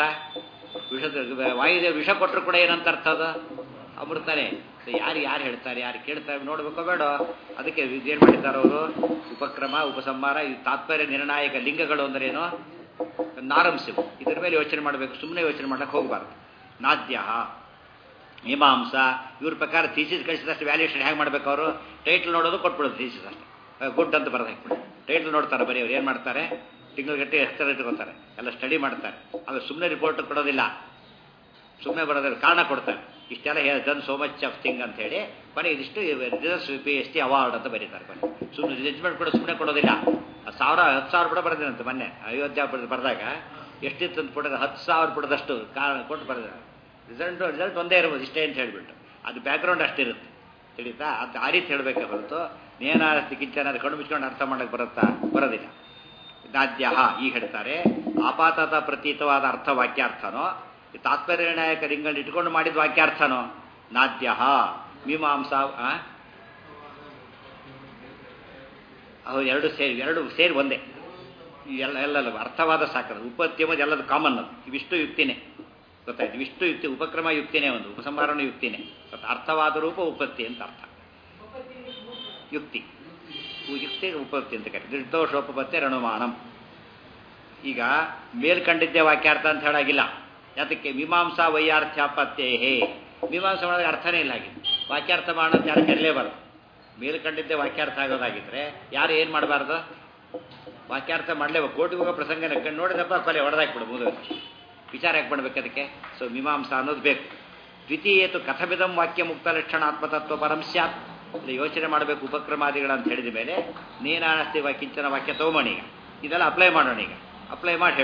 ವಾಯುದೇವ ವಿಷ ಕೊಟ್ಟರು ಕೂಡ ಏನಂತ ಅರ್ಥ, ಅದು ಅಮೃತಾನೆ. ಯಾರು ಹೇಳ್ತಾರೆ, ಯಾರು ಕೇಳ್ತಾರೆ ನೋಡ್ಬೇಕೋ ಬೇಡ. ಅದಕ್ಕೆ ಏನು ಮಾಡಿದ್ದಾರೆ ಅವರು, ಉಪಕ್ರಮ ಉಪಸಂಹಾರ ಈ ತಾತ್ಪರ್ಯ ನಿರ್ಣಾಯಕ ಲಿಂಗಗಳು ಅಂದ್ರೇನು, ನಾರಂಸಿವು. ಇದ್ರ ಮೇಲೆ ಯೋಚನೆ ಮಾಡಬೇಕು, ಸುಮ್ಮನೆ ಯೋಚನೆ ಮಾಡಕ್ಕೆ ಹೋಗಬಾರ್ದು. ನಾದ್ಯ ಮೀಮಾಂಸ ಇವ್ರ ಪ್ರಕಾರ ಥೀಸಿಸ್ ಕಳಿಸಿದಷ್ಟು ವ್ಯಾಲ್ಯೂಷನ್ ಹೇಗೆ ಮಾಡ್ಬೇಕು, ಅವರು ಟೈಟ್ಲ್ ನೋಡೋದು ಕೊಟ್ಬಿಡೋದು, ಥೀಸಿಸ್ ಅಷ್ಟೇ ಗುಡ್ ಅಂತ ಬರೋದು ಹಾಕ್ಬಿಡಿ. ಟೈಟ್ಲ್ ನೋಡ್ತಾರೆ ಬರೀ ಅವ್ರು ಏನು ಮಾಡ್ತಾರೆ, ತಿಂಗಳಗಟ್ಟೆ ಹೆಸರು ಇಟ್ಕೊತಾರೆ, ಎಲ್ಲ ಸ್ಟಡಿ ಮಾಡ್ತಾರೆ. ಆಮೇಲೆ ಸುಮ್ಮನೆ ರಿಪೋರ್ಟ್ ಕೊಡೋದಿಲ್ಲ, ಸುಮ್ಮನೆ ಬರೋದಿಲ್ಲ, ಕಾರಣ ಕೊಡ್ತಾರೆ. ಇಷ್ಟೆಲ್ಲ done so much of thing ಅಂತ ಹೇಳಿ ಕೊನೆ ಇದಿಷ್ಟು PhD ಅವಾರ್ಡ್ ಅಂತ ಬರೀತಾರೆ. ಕೊನೆ ಸುಮ್ಮನೆ ಜಡ್ಜ್ಮೆಂಟ್ ಕೂಡ ಸುಮ್ಮನೆ ಕೊಡೋದಿಲ್ಲ. 10,000 ಪುಟ ಬರೆದಿರಂತೆ ಮೊನ್ನೆ ಅಯೋಧ್ಯ ಬರೆದಾಗ. ಎಷ್ಟಿತ್ತು ಅಂತ ಪುಟದ 10,000 ಪುಟದಷ್ಟು ಕೊಟ್ಟು ಬರೆದಿದ್ದಾರೆ. ರಿಸಲ್ಟ್ ಒಂದೇ ಇರ್ಬೋದು ಇಷ್ಟೇ ಅಂತ ಹೇಳಿಬಿಟ್ಟು. ಅದು ಬ್ಯಾಕ್ಗ್ರೌಂಡ್ ಅಷ್ಟಿರುತ್ತೆ ತಿಳಿತಾ. ಅದು ಆ ರೀತಿ ಹೇಳಬೇಕೆ ಹೊರತು ನೇನಾಸ್ತಿ ಕಿಂಚನ ಅದು ಕಣ್ಣು ಮುಚ್ಕೊಂಡು ಅರ್ಥ ಮಾಡೋಕ್ಕೆ ಬರೋದಿಲ್ಲ. ನಾದ್ಯ ಈಗ ಹೇಳ್ತಾರೆ, ಆಪಾತತ ಪ್ರತೀತವಾದ ಅರ್ಥ ವಾಕ್ಯಾರ್ಥನೋ, ತಾತ್ಪರ್ಯ ನಿರ್ಣಾಯಕ ಲಿಂಗಲ್ಲಿ ಇಟ್ಕೊಂಡು ಮಾಡಿದ ವಾಕ್ಯಾರ್ಥನೋ. ನಾದ್ಯ ಮೀಮಾಂಸಾ ಎರಡು ಸೇರಿ ಒಂದೇ. ಎಲ್ಲ ಅರ್ಥವಾದ ಸಾಕದು. ಉಪತ್ತಿ ಎಂಬುದು ಎಲ್ಲದು ಕಾಮನ್. ಅದು ಇವಿಷ್ಟು ಯುಕ್ತಿನೇ ಗೊತ್ತಾಯ್ತು. ಇವಿಷ್ಟು ಯುಕ್ತಿ, ಉಪಕ್ರಮ ಯುಕ್ತಿನೇ, ಒಂದು ಉಪಸಂಹಾರಣ ಯುಕ್ತಿನೇ. ಅರ್ಥವಾದ ರೂಪ ಉಪತ್ತಿ ಅಂತ ಅರ್ಥ. ಯುಕ್ತಿ ಉಪತ್ತಿ ಅಂತ ಕರೀತಾರೆ. ನಿರ್ದೋಷೋಪತ್ತಿ ರಣುಮಾನಂ. ಈಗ ಮೇಲ್ಕಂಡಿದ್ದೆ ವಾಕ್ಯಾರ್ಥ ಅಂತ ಹೇಳಾಗಿಲ್ಲ. ಯಾತಕ್ಕೆ, ಮೀಮಾಂಸಾ ವೈಯಾರ್ಥ್ಯಾಪತ್ತೇಹೇ. ಮೀಮಾಂಸಾ ಮಾಡೋದಕ್ಕೆ ಅರ್ಥನೇ ಇಲ್ಲ ಆಗಿದೆ. ವಾಕ್ಯಾರ್ಥ ಮಾಡೋದು ಯಾರು ಕರೀಲೇಬಾರ್ದು. ಮೇಲ್ಕಂಡಿದ್ದೆ ವಾಕ್ಯಾರ್ಥ ಆಗೋದಾಗಿದ್ರೆ ಯಾರು ಏನು ಮಾಡಬಾರ್ದು, ವಾಕ್ಯಾರ್ಥ ಮಾಡಲೇಬೇಕು. ಕೋರ್ಟಿಗೆ ಹೋಗೋ ಪ್ರಸಂಗ ನೋಡಿದಪ್ಪ ಕೊಲೆ ಹೊಡೆದಾಕ್ಬಿಡ್ಬೋದು, ವಿಚಾರ ಯಾಕೆ ಮಾಡ್ಬೇಕು ಅದಕ್ಕೆ. ಸೊ ಮೀಮಾಂಸಾ ಅನ್ನೋದು ಬೇಕು. ದ್ವಿತೀಯೇತು ಕಥಮಿದಂ ವಾಕ್ಯ ಮುಕ್ತ ಲಕ್ಷಣ ಆತ್ಮತತ್ವ ಪರಂ ಸ್ಯಾತ್. ಇಲ್ಲಿ ಯೋಚನೆ ಮಾಡಬೇಕು ಉಪಕ್ರಮಾದಿಗಳಂತ ಹೇಳಿದ ಮೇಲೆ ನೇನಾನಸ್ತಿ ಕಿಂಚನ ವಾಕ್ಯ ತಗೊಂಬೋಣ. ಈಗ ಇದೆಲ್ಲ ಅಪ್ಲೈ ಮಾಡೋಣ. ಈಗ ಅಪ್ಲೈ ಮಾಡಿ ಹೇಳು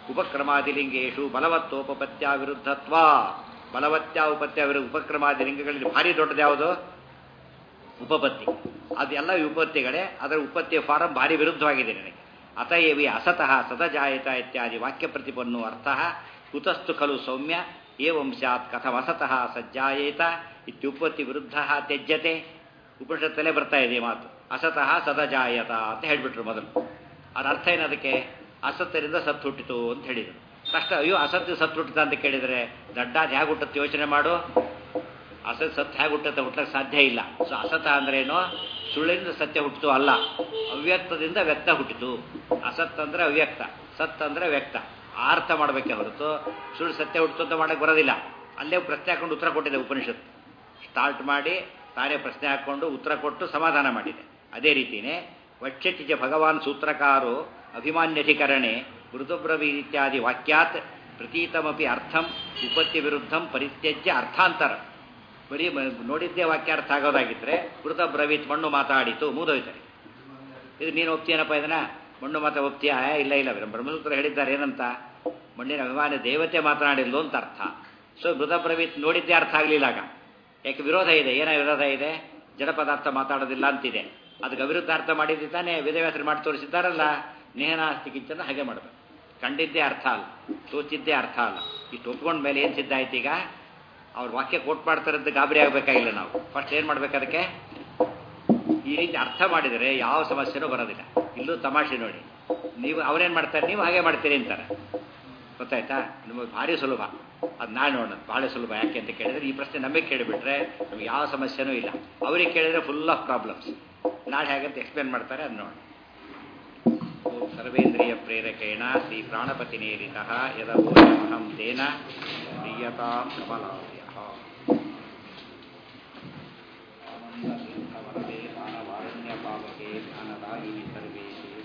ಉಪಕ್ರಮಾದಿಲಿಂಗೇಶು ಬಲವತ್ತೋಪಪತ್ಯ ವಿರುದ್ಧತ್ವ. ಬಲವತ್ಯ ಉಪತ್ಯ ಉಪಕ್ರಮಾದಿ ಲಿಂಗಗಳಲ್ಲಿ ಭಾರಿ ದೊಡ್ಡದು ಯಾವುದು? ಉಪಪತ್ತಿ. ಅದೆಲ್ಲ ವಿಪತ್ತಿಗಳೇ, ಅದರ ಉಪತ್ತಿಯ ಫಾರಂ ಭಾರಿ ವಿರುದ್ಧವಾಗಿದೆ ನನಗೆ. ಅತಯೇವಿ ಅಸತಃ ಸದಜಾಯತ ಇತ್ಯಾದಿ ವಾಕ್ಯ ಪ್ರತಿಪನ್ನೋ ಅರ್ಥ ಕುತಸ್ತು ಖಲು ಸೌಮ್ಯ ಏವಂ ಸ್ಯಾತ್ ಕಥಂ ಅಸತಃ ಸಜ್ಜಾಯೇತ ಇತ್ಯುಪತ್ತಿ ವಿರುದ್ಧ ತ್ಯಜ್ಯತೆ. ಉಪನಿಷತ್ತಲ್ಲೇ ಬರ್ತಾ ಇದೆ ಮಾತು. ಅಸತಃ ಸದಜಾಯತ ಅಂತ ಹೇಳಿಬಿಟ್ರು ಮೊದಲು. ಅದರ ಅರ್ಥ ಏನದಕ್ಕೆ? ಅಸತ್ತರಿಂದ ಸತ್ತು ಹುಟ್ಟಿತು ಅಂತ ಹೇಳಿದರು. ತಕ್ಷಣ ಅಯ್ಯೋ ಅಸತ್ತು ಸತ್ತು ಹುಟ್ಟಿತ ಅಂತ ಕೇಳಿದರೆ ದಡ್ಡಾದ ಹೇಗೆ ಹುಟ್ಟುತ್ತೆ ಯೋಚನೆ ಮಾಡು. ಅಸತ್ ಸತ್ತು ಹೇಗೆ ಹುಟ್ಟುತ್ತೆ? ಹುಟ್ಟಕ್ಕೆ ಸಾಧ್ಯ ಇಲ್ಲ. ಸೊ ಅಸತ ಅಂದ್ರೇನು? ಸುಳ್ಳಿಂದ ಸತ್ಯ ಹುಟ್ಟಿತು ಅಲ್ಲ, ಅವ್ಯಕ್ತದಿಂದ ವ್ಯಕ್ತ ಹುಟ್ಟಿತು. ಅಸತ್ ಅಂದರೆ ಅವ್ಯಕ್ತ, ಸತ್ ಅಂದರೆ ವ್ಯಕ್ತ. ಆ ಅರ್ಥ ಮಾಡಬೇಕೆ ಹೊರತು ಸುಳ್ಳು ಸತ್ಯ ಹುಟ್ಟಿತು ಅಂತ ಮಾಡಕ್ಕೆ ಬರೋದಿಲ್ಲ. ಅಲ್ಲೇ ಪ್ರಶ್ನೆ ಹಾಕೊಂಡು ಉತ್ತರ ಕೊಟ್ಟಿದೆ ಉಪನಿಷತ್ತು. ಸ್ಟಾರ್ಟ್ ಮಾಡಿ ತಾನೇ ಪ್ರಶ್ನೆ ಹಾಕ್ಕೊಂಡು ಉತ್ತರ ಕೊಟ್ಟು ಸಮಾಧಾನ ಮಾಡಿದೆ. ಅದೇ ರೀತಿಯೇ ವಕ್ಷತಿಜ ಭಗವಾನ್ ಸೂತ್ರಕಾರೋ ಅಭಿಮಾನ್ಯಧಿಕರಣೆ ಮೃದುಬ್ರವಿ ಇತ್ಯಾದಿ ವಾಕ್ಯಾತ್ ಪ್ರತೀತಮಪಿ ಅರ್ಥಂ ಉಪತ್ತಿ ವಿರುದ್ಧಂ ಪರಿತ್ಯಜ್ಯ ಅರ್ಥಾಂತರ. ಬರೀ ನೋಡಿದ್ದೇ ವಾಕ್ಯ ಅರ್ಥ ಆಗೋದಾಗಿದ್ದರೆ ಮೃತ ಬ್ರವೀತ್ ಮಣ್ಣು ಮಾತಾಡಿತು ಮುಗಿದೋಯ್ತಾರೆ. ಇದು ನೀನು ಒಪ್ತೀಯನಪ್ಪ ಇದನ್ನ? ಮಣ್ಣು ಮಾತಾ ಒಪ್ತೀಯಾ? ಇಲ್ಲ ಇಲ್ಲ, ಬ್ರಹ್ಮಸೂತ್ರ ಹೇಳಿದ್ದಾರೆ ಏನಂತ? ಮಣ್ಣಿನ ಅಭಿಮಾನಿ ದೇವತೆ ಮಾತನಾಡಿಲ್ಲು ಅಂತ ಅರ್ಥ. ಸೊ ಮೃತ ಬ್ರವೀತ್ ನೋಡಿದ್ದೇ ಅರ್ಥ ಆಗಲಿಲ್ಲ ಆಗ. ಯಾಕೆ? ವಿರೋಧ ಇದೆ. ಏನೋ ವಿರೋಧ ಇದೆ? ಜಡ ಪದಾರ್ಥ ಮಾತಾಡೋದಿಲ್ಲ ಅಂತಿದೆ. ಅದಕ್ಕೆ ಅವಿರುದ್ಧ ಅರ್ಥ ಮಾಡಿದ್ದಾನೆ ವೇದವ್ಯಾಸರು ಮಾಡಿ ತೋರಿಸಿದ್ದಾರಲ್ಲ. ನೇಹನಾಸ್ತಿ ಕಿಂಚನ ಹಾಗೆ ಮಾಡಬೇಕು. ಕಂಡಿದ್ದೇ ಅರ್ಥ ಅಲ್ಲ, ತೋಚಿದ್ದೇ ಅರ್ಥ ಅಲ್ಲ. ಇಷ್ಟು ಒಪ್ಕೊಂಡ ಮೇಲೆ ಏನು ಸಿದ್ಧ ಆಯ್ತು? ಈಗ ಅವ್ರು ವಾಕ್ಯ ಕೋಟ್ ಮಾಡ್ತಾರಂತ ಗಾಬರಿ ಆಗಬೇಕಾಗಿಲ್ಲ. ನಾವು ಫಸ್ಟ್ ಏನು ಮಾಡ್ಬೇಕು? ಅದಕ್ಕೆ ಈ ರೀತಿ ಅರ್ಥ ಮಾಡಿದರೆ ಯಾವ ಸಮಸ್ಯೆನೂ ಬರೋದಿಲ್ಲ. ಇಲ್ಲೂ ತಮಾಷೆ ನೋಡಿ, ನೀವು ಅವ್ರೇನು ಮಾಡ್ತಾರೆ, ನೀವು ಹಾಗೆ ಮಾಡ್ತೀರಿ ಅಂತಾರೆ. ಗೊತ್ತಾಯ್ತಾ? ನಿಮಗೆ ಭಾರಿ ಸುಲಭ. ಅದು ನಾನು ನೋಡೋಣ ಭಾಳ ಸುಲಭ. ಯಾಕೆ ಅಂತ ಕೇಳಿದರೆ, ಈ ಪ್ರಶ್ನೆ ನಮಗೆ ಕೇಳಿಬಿಟ್ರೆ ನಮಗೆ ಯಾವ ಸಮಸ್ಯೆನೂ ಇಲ್ಲ. ಅವ್ರಿಗೆ ಕೇಳಿದರೆ ಫುಲ್ ಆಫ್ ಪ್ರಾಬ್ಲಮ್ಸ್. ನಾಳೆ ಹೇಗಂತ ಎಕ್ಸ್ಪ್ಲೇನ್ ಮಾಡ್ತಾರೆ, ಅದು ನೋಡಿ. ಸರ್ವೇಂದ್ರಿಯ ಪ್ರೇರಕೇಣ ಶ್ರೀ ಪ್ರಾಣಪತಿ ನೇರಿತಃ ಯದವೋಹಂ ತೇನ ಪ್ರಿಯತಾಂ ಕಮಲಾಲಯ. ಆನಂದ ತೀರ್ಥವರದೇ ಮಾನವಾರಣ್ಯ ಪಾವಕೆ ಜ್ಞಾನದಾಯಿನಿ ಸರ್ವೇಶೇ